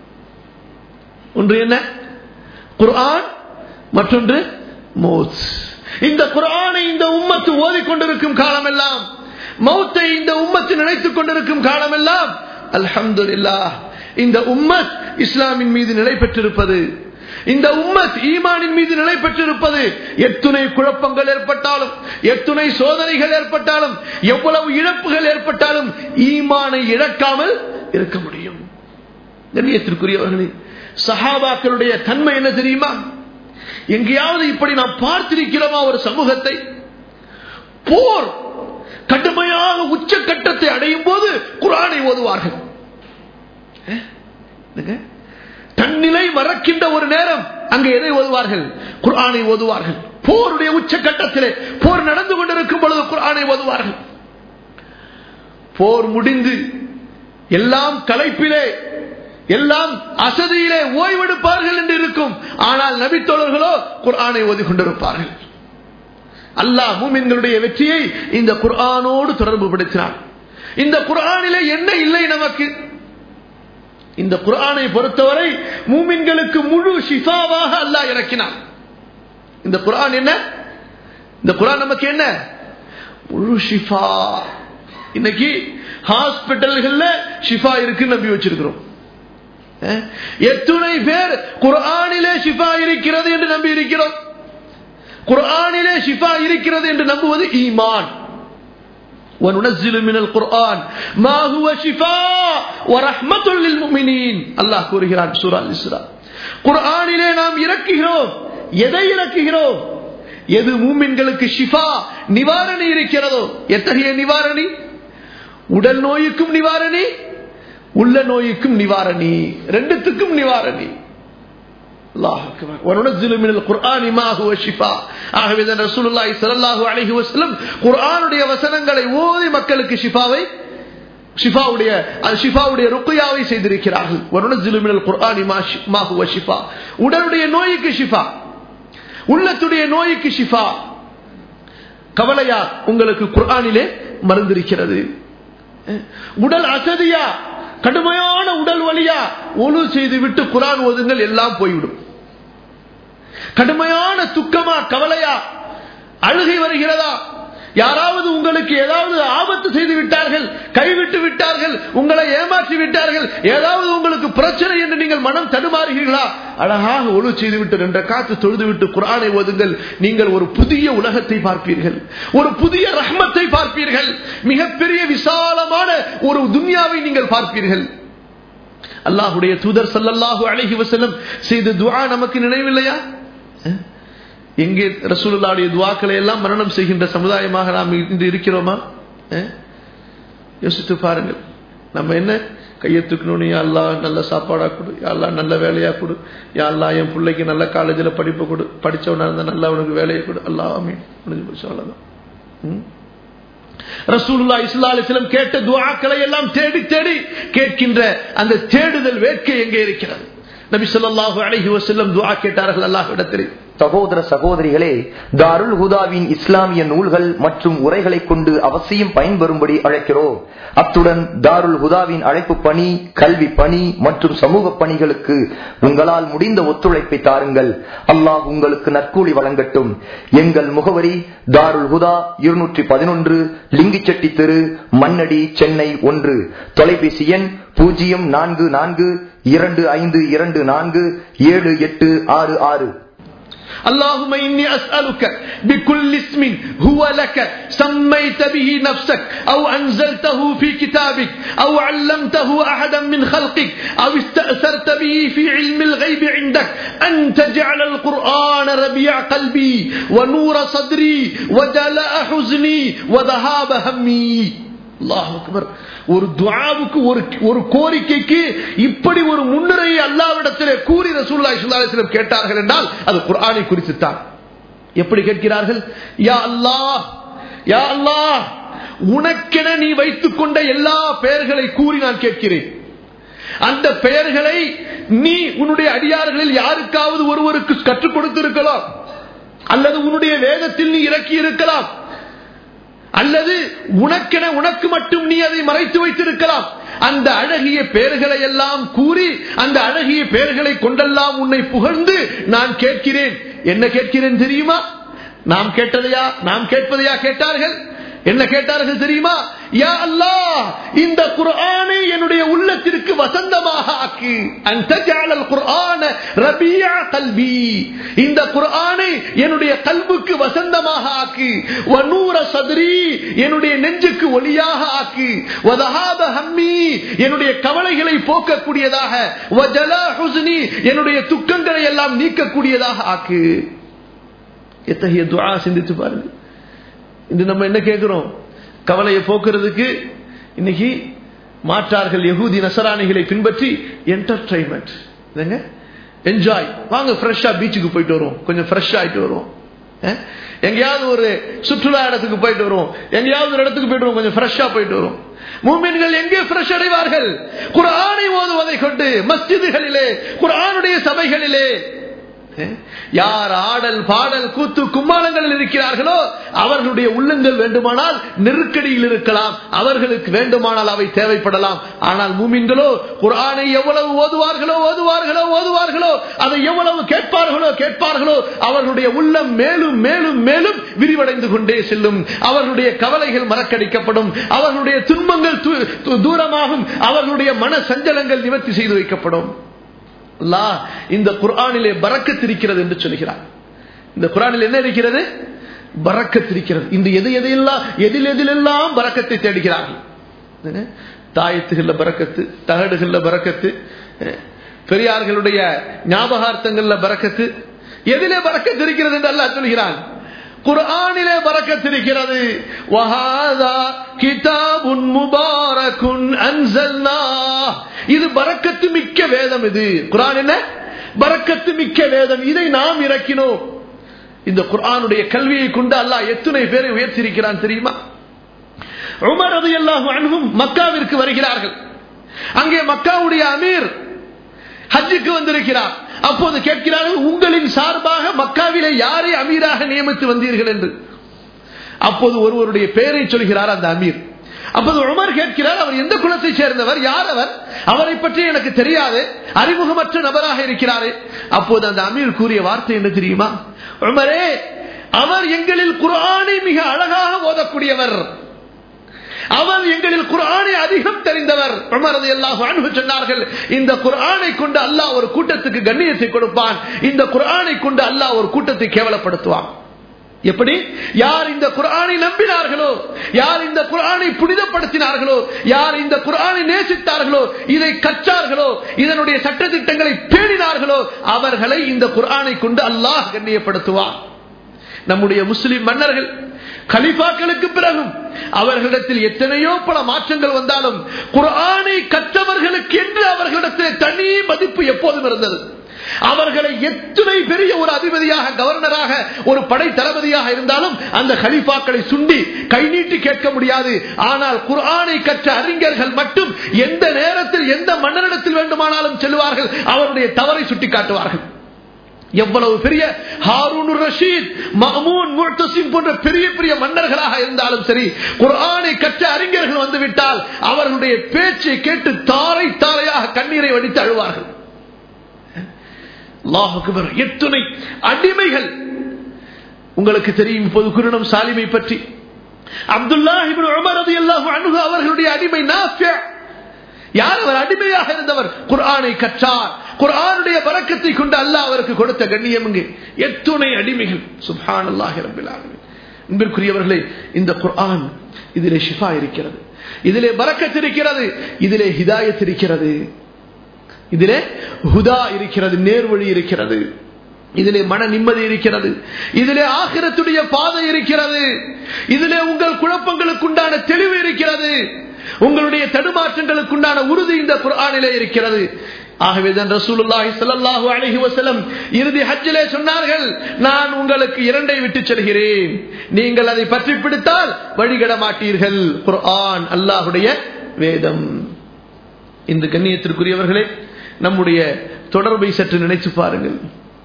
ஒன்று என்ன? குர்ஆன், மற்றொன்று மௌத். இந்த குர்ஆனை இந்த உம்மத்து ஓதிக்கொண்டிருக்கும் காலமெல்லாம், மௌத்தை இந்த உம்மத்து நினைத்துக் கொண்டிருக்கும் காலமெல்லாம் அல்ஹம்துலில்லாஹ் இந்த உம்மத் இஸ்லாமின் மீது நிலை பெற்றிருப்பது, இந்த உம்மத் ஈமானின் மீது நிலை பெற்றிருப்பது. எத்துணை குழப்பங்கள் ஏற்பட்டாலும், எத்துணை சோதனைகள் ஏற்பட்டாலும், எவ்வளவு இழப்புகள் ஏற்பட்டாலும் ஈமானை இழக்காமல் இருக்க முடியும். கண்ணியத்திற்குரியவர்களே, சஹாபாக்களுடைய தன்மை என்ன தெரியுமா? எங்கேயாவது இப்படி நாம் பார்த்திருக்கிறோமா ஒரு சமூகத்தை? போர் கடுமையாக உச்சக்கட்டத்தை அடையும் போது குர்ஆனை ஓதுவார்கள். தன்னிலை மறக்கின்ற ஒரு நேரம் அங்கே எதை ஓதுவார்கள்? குர்ஆனை ஓதுவார்கள். போருடைய உச்சக்கட்டத்திலே, போர் நடந்து கொண்டிருக்கும் பொழுது குர்ஆனை ஓதுவார்கள். போர் முடிந்து எல்லாம் களைப்பிலே, எல்லாம் அசதியிலே ஓய்வெடுப்பார்கள் என்று இருக்கும். ஆனால் நபி தோழர்களோ குர்ஆனை ஓதிக் கொண்டிருப்பார்கள். அல்லாஹ் மூமின்களுடைய வெற்றியை இந்த குர்ஆனோடு தொடர்பு படுத்தினார். இந்த குர்ஆனிலே என்ன இல்லை நமக்கு? இந்த குர்ஆனை பொறுத்தவரை மூமின்களுக்கு முழு ஷிஃபாவாக அல்லாஹ் இறக்கினார். இந்த குர்ஆன் என்ன? இந்த குர்ஆன் நமக்கு என்ன? முழு ஷிஃபா. இன்னைக்கு ஹாஸ்பிட்டல்கள்ல ஷிஃபா இருக்கு நம்பி வச்சிருக்கிறோம். எத்துணை பேர் குர்ஆனிலே ஷிஃபா இருக்கிறது என்று நம்பி இருக்கிறோம். குர்ஆனிலே ஷிஃபா இருக்கிறது என்று நம்புவது ஈமான். وَنُنَزِّلُ مِنَ الْقُرْآنِ مَا هُوَ شِفَاءٌ وَرَحْمَةٌ لِلْمُؤْمِنِينَ. அல்லாஹ் கூறுகிறான் சூரா அல்-இஸ்ரா, குர்ஆனிலே நாம் இறக்குகிறோம். எதை இறக்குகிறோம்? எது மூமின்களுக்கு ஷிஃபா, நிவாரணி இருக்கிறதோ. எத்தகைய நிவாரணி? உடல் நோய்க்கும் நிவாரணி, உள்ள நோய்க்கும் நிவாரணி, ரெண்டுத்துக்கும் நிவாரணி. அல்லாஹ் அக்பர். وَنُنَزِّلُ مِنَ الْقُرْآنِ مَا هُوَ شِفَاءٌ. ஆகவே தான் ரசூலுல்லாஹி ஸல்லல்லாஹு அலைஹி வஸல்லம் குர்ஆனுடைய வசனங்களை ஓதி மக்களுக்கு ஷிஃபாவை, ஷிஃபாவுடைய அது ஷிஃபாவுடைய ருக்யாவை செய்திருக்கிறார்கள். وَنُنَزِّلُ مِنَ الْقُرْآنِ مَا هُوَ شِفَاءٌ. உடலுடைய நோய்க்கு ஷிஃபா, உள்ளத்துடைய நோய்க்கு ஷிஃபா. கவலையா? உங்களுக்கு குர்ஆனிலே மருந்திருக்கிறது. உடல் அசதியா, கடுமையான உடல் வலியா, ஒழு செய்து விட்டு குர்ஆன் ஓதுங்கள், எல்லாம் போய்விடும். கடுமையான துக்கமா, கவலையா, அழுகை வருகிறதா, யாராவது உங்களுக்கு ஏதாவது ஆபத்து செய்து விட்டார்கள், கைவிட்டு விட்டார்கள், உங்களை ஏமாற்றி விட்டார்கள், ஏதாவது உங்களுக்கு பிரச்சனை என்று நீங்கள் மனம் தடுமாறுகிறீர்களா? அழகாக ஒழு செய்து விட்டு ரெண்டு காத்து தொழுது விட்டு குர்ஆனை ஓதுங்கள். நீங்கள் ஒரு புதிய உலகத்தை பார்ப்பீர்கள், ஒரு புதிய ரஹ்மத்தை பார்ப்பீர்கள், மிகப்பெரிய விசாலமான ஒரு துன்யாவை நீங்கள் பார்ப்பீர்கள். அல்லாஹ்வுடைய தூதர் ஸல்லல்லாஹு அலைஹி வஸல்லம் செய்த துஆ நமக்கு நினைவில்லையா? எங்கே ரசூலுல்லாஹ்வுடைய துஆக்களை எல்லாம் மரணம் செய்கின்ற சமுதாயமாக நாம் இன்று இருக்கிறோமா? யோசித்து பாருங்கள். நம்ம என்ன கையை தூக்கணும், யா அல்லாஹ் நல்ல சாப்பாடா கொடு, யா அல்லாஹ் நல்ல வேலையா கொடு, யா அல்லாஹ் என் பிள்ளைக்கு நல்ல காலேஜில் படிப்பு கொடு, படிச்சவனா இருந்தா நல்லா உனக்கு வேலையை கொடு, அல்லாஹ் ஆமீன். முடிஞ்சு போச்சு, அவ்வளவுதான். ரசூலுல்லாஹி ஸல்லல்லாஹு அலைஹி வஸல்லம் கேட்ட துஆக்களை எல்லாம் தேடி தேடி கேட்கின்ற அந்த தேடுதல் வேட்கை எங்கே இருக்கிறது? நபி ஸல்லல்லாஹு அலைஹி வஸல்லம் துஆ கேட்டார்கள் அல்லாஹ்விடத்தில். சகோதர சகோதரிகளே, தாருல் ஹுதாவின் இஸ்லாமிய நூல்கள் மற்றும் உரைகளை கொண்டு அவசியம் பயன்பெறும்படி அழைக்கிறோம். அத்துடன் தாருல் ஹுதாவின் அழைப்பு பணி, கல்வி பணி மற்றும் சமூக பணிகளுக்கு உங்களால் முடிந்த ஒத்துழைப்பை தாருங்கள். அல்லாஹ் உங்களுக்கு நற்கூலி வழங்கட்டும். எங்கள் முகவரி தாருல் ஹுதா, இருநூற்றி பதினொன்று லிங்கிச்செட்டி தெரு, மண்ணடி, சென்னை ஒன்று. தொலைபேசி எண் பூஜ்ஜியம் நான்கு நான்கு இரண்டு ஐந்து இரண்டு நான்கு ஏழு எட்டு ஆறு ஆறு. اللهم إني أسألك بكل اسم هو لك سميت به نفسك أو أنزلته في كتابك أو علمته أحدا من خلقك أو استأثرت به في علم الغيب عندك أن تجعل القرآن ربيع قلبي ونور صدري وجلاء حزني وذهاب همي. அல்லாஹ் அக்பர். ஒரு துஆவுக்கு ஒரு கோரிக்கைக்கு இப்படி ஒரு முன்னுரையை அல்லாஹ்விடத்திலே கூறி ரசூலுல்லாஹி ஸல்லல்லாஹு அலைஹி வஸல்லம் கேட்டார்கள் என்றால் அது குர்ஆனை குறித்து தான். எப்படி கேட்கிறார்கள்? யா அல்லாஹ், யா அல்லாஹ், உனக்கென நீ வைத்துக் கொண்ட எல்லா பெயர்களை கூறி நான் கேட்கிறேன். அந்த பெயர்களை நீ உன்னுடைய அடியார்களில் யாருக்காவது ஒருவருக்கு கற்றுக் கொடுத்திருக்கலாம், அல்லது உன்னுடைய வேதத்தில் நீ இறக்கி இருக்கலாம், அல்லது உனக்கென உனக்கு மட்டும் நீ அதை மறைத்து வைத்திருக்கலாம். அந்த அழகிய பெயர்களை எல்லாம் கூறி அந்த அழகிய பெயர்களை கொண்டெல்லாம் உன்னை புகழ்ந்து நான் கேட்கிறேன். என்ன கேட்கிறேன் தெரியுமா? நாம் கேட்டதையா நாம் கேட்பதையா கேட்டார்கள்? என்ன கேட்டார்கள் தெரியுமா? யா அல்லாஹ், இந்த குர்ஆனை என்னுடைய உள்ளத்திற்கு வசந்தமாக ஆக்கு. அன்த ஜஅலல் குர்ஆன ரபியா கல்பி, இந்த குர்ஆனை என்னுடைய கல்புக்கு வசந்தமாக ஆக்கு. வ நூர சத்ரி, என்னுடைய நெஞ்சுக்கு ஒளியாக ஆக்கு. வ தஹாப ஹம்மி, என்னுடைய கவலைகளை போக்கக்கூடியதாக. வ ஜலா ஹுஸ்னி, என்னுடைய துக்கங்களை எல்லாம் நீக்கக்கூடியதாக ஆக்கு. எத்தகைய துஆ சிந்தித்து பாருங்க. இது நம்ம என்ன கேட்கிறோம்? கவலையை போக்குறதுக்கு இன்னைக்கு மாற்றார்கள் யஹூதி நசராணிகளை பின்பற்றி என்டர்டைன்மெண்ட், என்ஜாய், வாங்க ஃப்ரெஷ்ஷா பீச்சுக்கு போயிட்டு வருவோம், கொஞ்சம் ஃப்ரெஷ் ஆயிட்டு வருவோம், எங்கேயாவது ஒரு சுற்றுலா இடத்துக்கு போயிட்டு வருவோம், எங்கேயாவது ஒரு இடத்துக்கு போயிட்டு வருவோம், கொஞ்சம் ஃப்ரெஷ்ஷா போயிட்டு வருவோம். மூமின்கள் எங்கே ஃப்ரெஷ் அடைவார்கள்? குர்ஆனை ஓதுவதை கொண்டு மஸ்ஜிதுகளிலே, குர்ஆனுடைய சபைகளிலே. யார் ஆடல் பாடல் கூத்து கும்மாளங்களில் இருக்கிறார்களோ அவர்களுடைய உள்ளங்கள் வேண்டுமானால் நெருக்கடியில் இருக்கலாம், அவர்களுக்கு வேண்டுமானால் அவை தேவைப்படலாம். ஆனால் மூமின்களோ குர்ஆனை எவ்வளவு ஓதுவார்களோ ஓதுவார்களோ ஓதுவார்களோ அதை எவ்வளவு கேட்பார்களோ கேட்பார்களோ அவர்களுடைய உள்ளம் மேலும் மேலும் மேலும் விரிவடைந்து கொண்டே செல்லும். அவர்களுடைய கவலைகள் மறக்கடிக்கப்படும், அவர்களுடைய துன்பங்கள் தூரமாகும், அவர்களுடைய மன சஞ்சலங்கள் நிவர்த்தி செய்து வைக்கப்படும். அல்லாஹ் இந்த குர்ஆனிலே பரக்கத் இருக்கிறது என்று சொல்கிறார். இந்த குர்ஆனில் என்ன இருக்கிறது? பரக்கத் இருக்கிறது. இந்த எது எதையெல்லாம் எதில் எதிலெல்லாம் பரக்கத்தை தேடுகிறார்கள். தாயத்துகள்ல பரக்கத்து, தகடுகள்ல பரக்கத்து, பெரியார்களுடைய ஞாபகார்த்தங்கள்ல பரக்கத்து, எதிலே பரக்கத்து இருக்கிறது என்று அல்லாஹ் சொல்கிறான். குர்ஆனிலே பரக்கத் இருக்கிறது. வஹாதா கிதாபுன் முபாரகுன் அன்ஸல்னாஹ், இது பரக்கத்து மிக்க வேதம். இது குர்ஆன் என்ன? பரக்கத்து மிக்க வேதம், இதை நாம் இறக்கினோம். இந்த குர்ஆனுடைய கல்வியை கொண்டு அல்லாஹ் எத்தனை பேரை உயர்த்தியிருக்கிறான் தெரியுமா? உமர் ரலியல்லாஹு அன்ஹு மக்காவிற்கு வருகிறார்கள். அங்கே மக்காவுடைய அமீர் ஹஜ்ஜுக்கு வந்திருக்கிறார். அப்போது கேட்கிறார்கள், உங்களின் சார்பாக மக்காவிலே யாரை அமீராக நியமித்து வந்தீர்கள் என்று. அப்போது ஒருவருடைய பெயரை சொல்கிறார் அந்த அமீர். அப்போது உமர் கேட்கிறார், அவர் எந்த குலத்தை சேர்ந்தவர், யார் அவர், அவரை பற்றி எனக்கு தெரியாது, அறிமுகமற்ற நபராக இருக்கிறாரே. அப்போது அந்த அமீர் கூறிய வார்த்தை என்ன தெரியுமா? உமரே, அவர் எங்களில் குர்ஆனை மிக அழகாக ஓதக்கூடியவர், அவர் எங்களில் குர்ஆனை அதிகம் தெரிந்தவர். உமர் ரலியல்லாஹு அன்ஹு சொன்னார்கள், இந்த குர்ஆனை கொண்டு அல்லாஹ் ஒரு கூட்டத்துக்கு கண்ணியத்தை கொடுப்பான், இந்த குர்ஆனை கொண்டு அல்லாஹ் ஒரு கூட்டத்தை கேவலப்படுத்துவான். எப்படி? யார் இந்த குர்ஆனை நம்பினார்களோ, யார் இந்த குர்ஆனை புனிதப்படுத்தினார்களோ, யார் இந்த குர்ஆனை நேசித்தார்களோ, இதை கற்றார்களோ, இதனுடைய சட்டதிட்டங்களை பேணினார்களோ, அவர்களை இந்த குர்ஆனை கொண்டு அல்லாஹ் கண்ணியப்படுத்துவான். நம்முடைய முஸ்லிம் மன்னர்கள் கலிஃபாக்களுக்கு பிறகும் அவர்களிடத்தில் எத்தனையோ பல மாற்றங்கள் வந்தாலும் குர்ஆனை கற்றவர்களுக்கு என்று அவர்களிடத்தில் தனி மதிப்பு எப்போதும் இருந்தது. அவர்களை எத்தனை பெரிய ஒரு அதிபதியாக, கவர்னராக, ஒரு படை தளபதியாக இருந்தாலும் அந்த கலீஃபாக்களை சுண்டி கை நீட்டி கேட்க முடியாது. ஆனால் குர்ஆனை கற்ற அறிஞர்கள் மட்டும் எந்த நேரத்தில் எந்த மன்னரிடத்தில் வேண்டுமானாலும் செல்வார்கள், அவருடைய தவறை சுட்டி காட்டுவார்கள். எவ்வளவு பெரிய ஹாரூன் ரஷீத், மஅமூன், முஅ்தஸிம் போன்ற பெரிய பெரிய மன்னர்களாக இருந்தாலும் சரி, குர்ஆனை கற்ற அறிஞர்கள் வந்துவிட்டால் அவர்களுடைய பேச்சை கேட்டு தாரை தாரையாக கண்ணீரை வடித்து அழுவார்கள். அல்லாஹ் அக்பர். எத்தனை அடிமைகள் உங்களுக்கு தெரியும். இப்போது குர்ஆன் சாலிமை பற்றி அப்துல்லாஹ் இப்னு உமர் ரலியல்லாஹு அன்ஹு அவர்களுடைய அடிமை நாஃபி', யார் அவர்? அடிமையாக இருந்தவர், குர்ஆனை கற்றார். குர்ஆனுடைய பரக்கத்தை கொண்டு அல்லாஹ் அவருக்கு கொடுத்த கண்ணியம். எத்துணை அடிமைகள். சுப்ஹானல்லாஹி ரப்பில் ஆலமீன். அன்பிற்குரியவர்களே, இந்த குர்ஆன், இதிலே ஷிஃபா இருக்கிறது, இதிலே பரக்கத் இருக்கிறது, இதிலே ஹிதாயத் இருக்கிறது, இதிலே ஹுதா இருக்கிறது, நேர்வழி இருக்கிறது, இதிலே மன நிம்மதி இருக்கிறது, இதிலே ஆகிரத்துடைய பாதை இருக்கிறது, இதிலே உங்கள் குழப்பங்களுக்கு உண்டான தெளிவு இருக்கிறது, உங்களுடைய தடுமாற்றங்களுக்கு உண்டான உறுதி இந்த குர்ஆனிலே இருக்கிறது. ஆகவேதான் ரசூலுல்லாஹி ஸல்லல்லாஹு அலைஹி வஸல்லம் இறுதி ஹஜ்ஜிலே சொன்னார்கள், நான் உங்களுக்கு இரண்டை விட்டு செல்கிறேன், நீங்கள் அதை பற்றி பிடித்தால் வழிகட மாட்டீர்கள். குர்ஆன், அல்லாஹ்வுடைய வேதம். இந்த கண்ணியத்திற்குரியவர்களே, நம்முடைய தொடர்பை சற்று நினைத்து பாருங்கள்.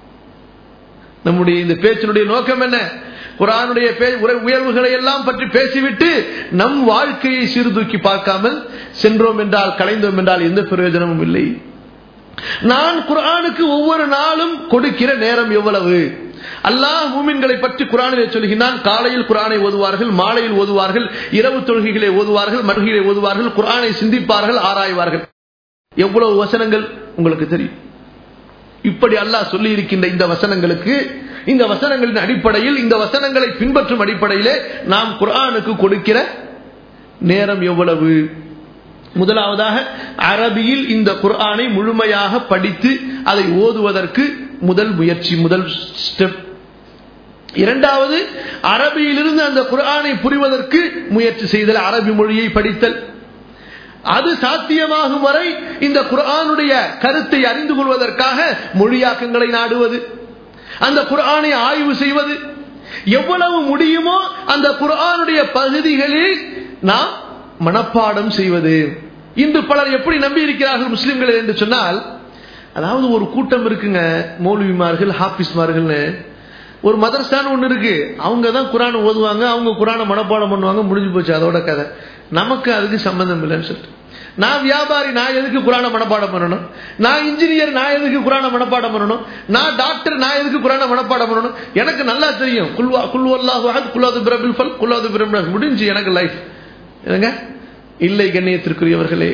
நம்முடைய இந்த பேச்சினுடைய நோக்கம் என்ன? குர்ஆனுடைய உயர்வுகளை எல்லாம் பற்றி பேசிவிட்டு நம் வாழ்க்கையை சீர்தூக்கி பார்க்காமல் சென்றோம் என்றால், கலைந்தோம் என்றால் எந்த பிரயோஜனமும் இல்லை. நான் குர்ஆனுக்கு ஒவ்வொரு நாளும் கொடுக்கிற நேரம் எவ்வளவு? அல்லாஹ் மூமின்களை பற்றி குர்ஆனிலே சொல்கிறான், காலையில் குர்ஆனை ஓதுவார்கள், மாலையில் ஓதுவார்கள், இரவு தொழுகைகளை ஓதுவார்கள், மறுகையிலே ஓதுவார்கள், குர்ஆனை சிந்திப்பார்கள், ஆராய்வார்கள். எவ்வளவு வசனங்கள் உங்களுக்கு தெரியும். இப்படி அல்லாஹ் சொல்லி இருக்கின்ற இந்த வசனங்களுக்கு, இந்த வசனங்களின் அடிப்படையில், இந்த வசனங்களை பின்பற்றும் அடிப்படையிலே நாம் குர்ஆனுக்கு கொடுக்கிற நேரம் எவ்வளவு? முதலாவதாக, அரபியில் இந்த குர்ஆனை முழுமையாக படித்து அதை ஓதுவதற்கு முதல் முயற்சி, முதல் ஸ்டெப். இரண்டாவது, அரபியிலிருந்து அந்த குர்ஆனை புரிவதற்கு முயற்சி செய்தல், அரபி மொழியை படித்தல். அது சாத்தியமாகும் வரை இந்த குர்ஆனுடைய கருத்தை அறிந்து கொள்வதற்காக மொழியாக்கங்களை நாடுவது, அந்த குர்ஆனை ஆய்வு செய்வது, எவ்வளவு முடியுமோ அந்த குர்ஆனுடைய பகுதிகளில் நாம் மனப்பாடம் செய்வது. இன்று பலர் எப்படி நம்பி இருக்கிறார்கள் முஸ்லிம்கள் என்று சொன்னால், அதாவது ஒரு கூட்டம் இருக்குங்க, மௌலவிமார்கள், ஹாஃபிஸ்மார்கள், ஒரு மதரசான்னு ஒண்ணு இருக்கு, அவங்க தான் குர்ஆன் ஓதுவாங்க, அவங்க குர்ஆனை மனப்பாடம் பண்ணுவாங்க, முடிஞ்சு போச்சு, அதோட கதை. நமக்கு அதுக்கு சம்பந்தம் இல்லைன்னு சொல்லிட்டு, நான் வியாபாரி, நான் எதுக்கு குர்ஆனை மனப்பாடம் பண்ணணும்? நான் இன்ஜினியர், நான் எதுக்கு குர்ஆனை மனப்பாடம் பண்ணணும்? நான் டாக்டர், நான் எதுக்கு குர்ஆனை மனப்பாடம் பண்ணணும்? எனக்கு நல்லா தெரியும், குல்வா குல்வல்லாஹு அஹத், குல்லாது பிரபில் ஃபல், குல்லாது பிரபில், முடிஞ்சு எனக்கு லைஃப். என்னங்க? இல்லை கண்ணியத்திற்குரியவர்களே,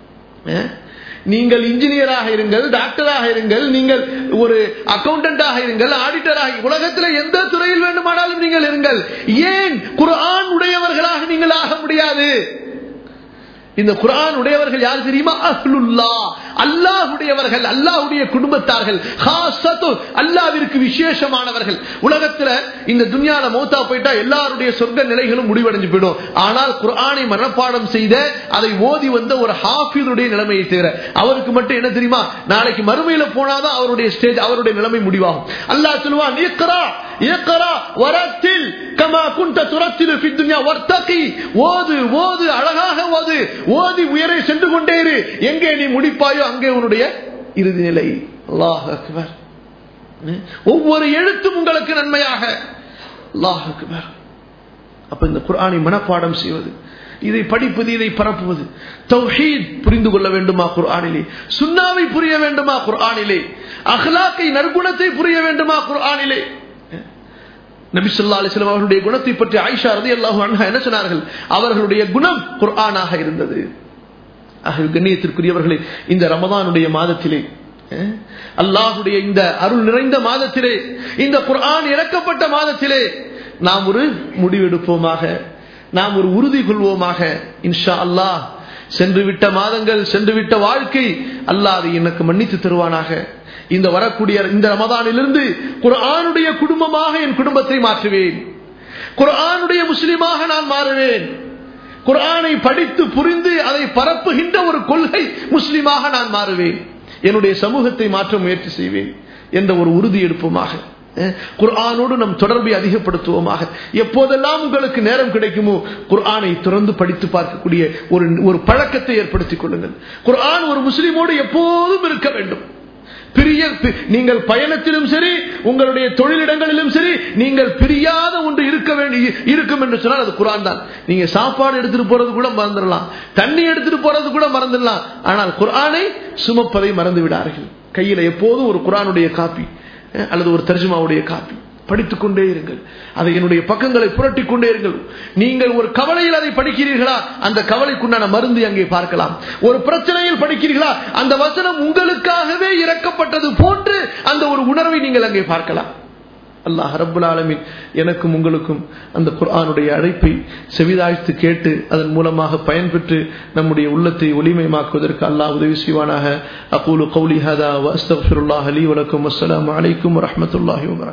நீங்கள் இன்ஜினியராக இருங்கள், டாக்டராக இருங்கள், நீங்கள் ஒரு அக்கவுண்டன்டாக இருங்கள், ஆடிட்டராக, உலகத்தில் எந்த துறையில் வேண்டுமானாலும் நீங்கள் இருங்கள், ஏன் குர்ஆன் உடையவர்களாக நீங்கள் ஆக முடியாது? இந்த குர்ஆன் உடையவர்கள் யார் தெரியுமா? அஹ்லுல்லாஹ், அல்லாஹ்வுடையவர்கள், அல்லாஹ்வுடைய குடும்பத்தார்கள், ஹாஸத்து, அல்லாஹ்விற்கு விசேஷமானவர்கள். உலகத்துல இந்த துன்யால மௌத்தா போயிட்டா எல்லாருடைய சொர்க்க நிலைகளும் முடிவடைஞ்சு போயிடும். ஆனால் குர்ஆனை மனப்பாடம் செய்த, அதை ஓதி வந்த ஒரு ஹாஃபிதுடைய நிலைமையை தவிர அவருக்கு மட்டும் என்ன தெரியுமா? நாளைக்கு மறுமையில போனாதான் அவருடைய ஸ்டேஜ், அவருடைய நிலைமை முடிவாகும். அல்லாஹ் சொல்லுவான், இக்ரா இக்ரா வரத்தில் கமா குன்த துரத்திலு ஃபி துன்யா வர்தகி, ஓது ஓது, அழகாக ஓது, ஓதி உயரே சென்று கொண்டே இரு, எங்கே நீ முடிப்பாயோ அங்கே உன்னுடைய இறுதி நிலை. அல்லாஹ் அக்பர். ஒவ்வொரு எழுத்தும் உங்களுக்கு நன்மையாக. அல்லாஹ் அக்பர். அப்ப இந்த குர்ஆனை மனப்பாடம் செய்வது, இதை படிப்பது, இதை பரப்புவது, தௌஹீத் புரிந்து கொள்ள வேண்டுமா குர்ஆனிலே? சுன்னாவை புரிய வேண்டுமா குர்ஆனிலே? அஹ்லாக்கை, நற்குணத்தை புரிய வேண்டுமா குர்ஆனிலே? நபி ஸல்லல்லாஹு அலைஹி வஸல்லம் அவர்களுடைய குணத்தை பற்றி ஆயிஷா ரலியல்லாஹு அன்ஹா என்ன சொன்னார்கள்? அவர்களுடைய குணம் குர்ஆனாக இருந்தது. ஆக கண்ணியத்திற்குரியவர்களே, இந்த ரமதானுடைய மாதத்திலே, அல்லாஹ்வுடைய இந்த அருள் நிறைந்த மாதத்திலே, இந்த குர்ஆன் இறக்கப்பட்ட மாதத்திலே நாம் ஒரு முடிவெடுப்போமாக, நாம் ஒரு உறுதி கொள்வோமாக. இன்ஷா அல்லாஹ் சென்று விட்ட மாதங்கள், சென்று விட்ட வாழ்க்கை அல்லாஹ் அதை எனக்கு மன்னித்து தருவானாக. இந்த வரக்கூடிய இந்த ரமதானிலிருந்து குர்ஆனுடைய குடும்பமாக என் குடும்பத்தை மாற்றுவேன், குர்ஆனுடைய முஸ்லிமாக நான் மாறுவேன், குர்ஆனை படித்து புரிந்து அதை பரப்புகின்ற ஒரு கொள்கை முஸ்லிமாக நான் மாறுவேன். என்னுடைய சமூகத்தை மாற்ற முயற்சி செய்வேன் என்ற ஒரு உறுதி எடுப்போமாக. குர்ஆனோடு நம் தொடர்பை அதிகப்படுத்துவோமாக. எப்போதெல்லாம் உங்களுக்கு நேரம் கிடைக்குமோ குர்ஆனை திறந்து படித்து பார்க்கக்கூடிய ஒரு ஒரு பழக்கத்தை ஏற்படுத்திக் கொள்ளுங்கள். குர்ஆன் ஒரு முஸ்லிமோடு எப்போதும் இருக்க வேண்டும். பிரிய நீங்கள் பயணத்திலும் சரி, உங்களுடைய தொழிலிடங்களிலும் சரி, நீங்கள் பிரியாத ஒன்று இருக்க வேண்டி இருக்கும் என்று சொன்னால் அது குர்ஆன் தான். நீங்க சாப்பாடு எடுத்துட்டு போறது கூட மறந்துடலாம், தண்ணி எடுத்துட்டு போறது கூட மறந்துடலாம், ஆனால் குர்ஆனை சுமப்பதை மறந்து விடார்கள். கையில எப்போதும் ஒரு குர்ஆனுடைய காப்பி அல்லது ஒரு தர்ஜுமாவுடைய காப்பி படித்துக் கொண்டே இருங்கள். அதை என்னுடைய பக்கங்களை புரட்டிக் கொண்டே இருங்கள். நீங்கள் ஒரு கவலையில் அதை படிக்கிறீர்களா, அந்த கவலைக்குண்டான மருந்து அங்கே பார்க்கலாம். ஒரு பிரச்சனையில் படிக்கிறீர்களா, அந்த வசனம் உங்களுக்காகவே இறக்கப்பட்டது போன்று அந்த ஒரு உணர்வை நீங்கள் அங்கே பார்க்கலாம். அல்லாஹ் ரப்புல் ஆலமீன் எனக்கும் உங்களுக்கும் அந்த குர்ஆனுடைய அழைப்பை செவிதாழ்த்து கேட்டு அதன் மூலமாக பயன்பெற்று நம்முடைய உள்ளத்தை ஒளிமயமாக்குவதற்கு அல்லாஹ் உதவி செய்வானாக. அகூலு கௌலி ஹதா வ அஸ்தக்ஃபிருல்லாஹ லீ வ லக்கும். அஸ்ஸலாமு அலைக்கும் வ ரஹ்மத்துல்லாஹி வ பரகாத்துஹு.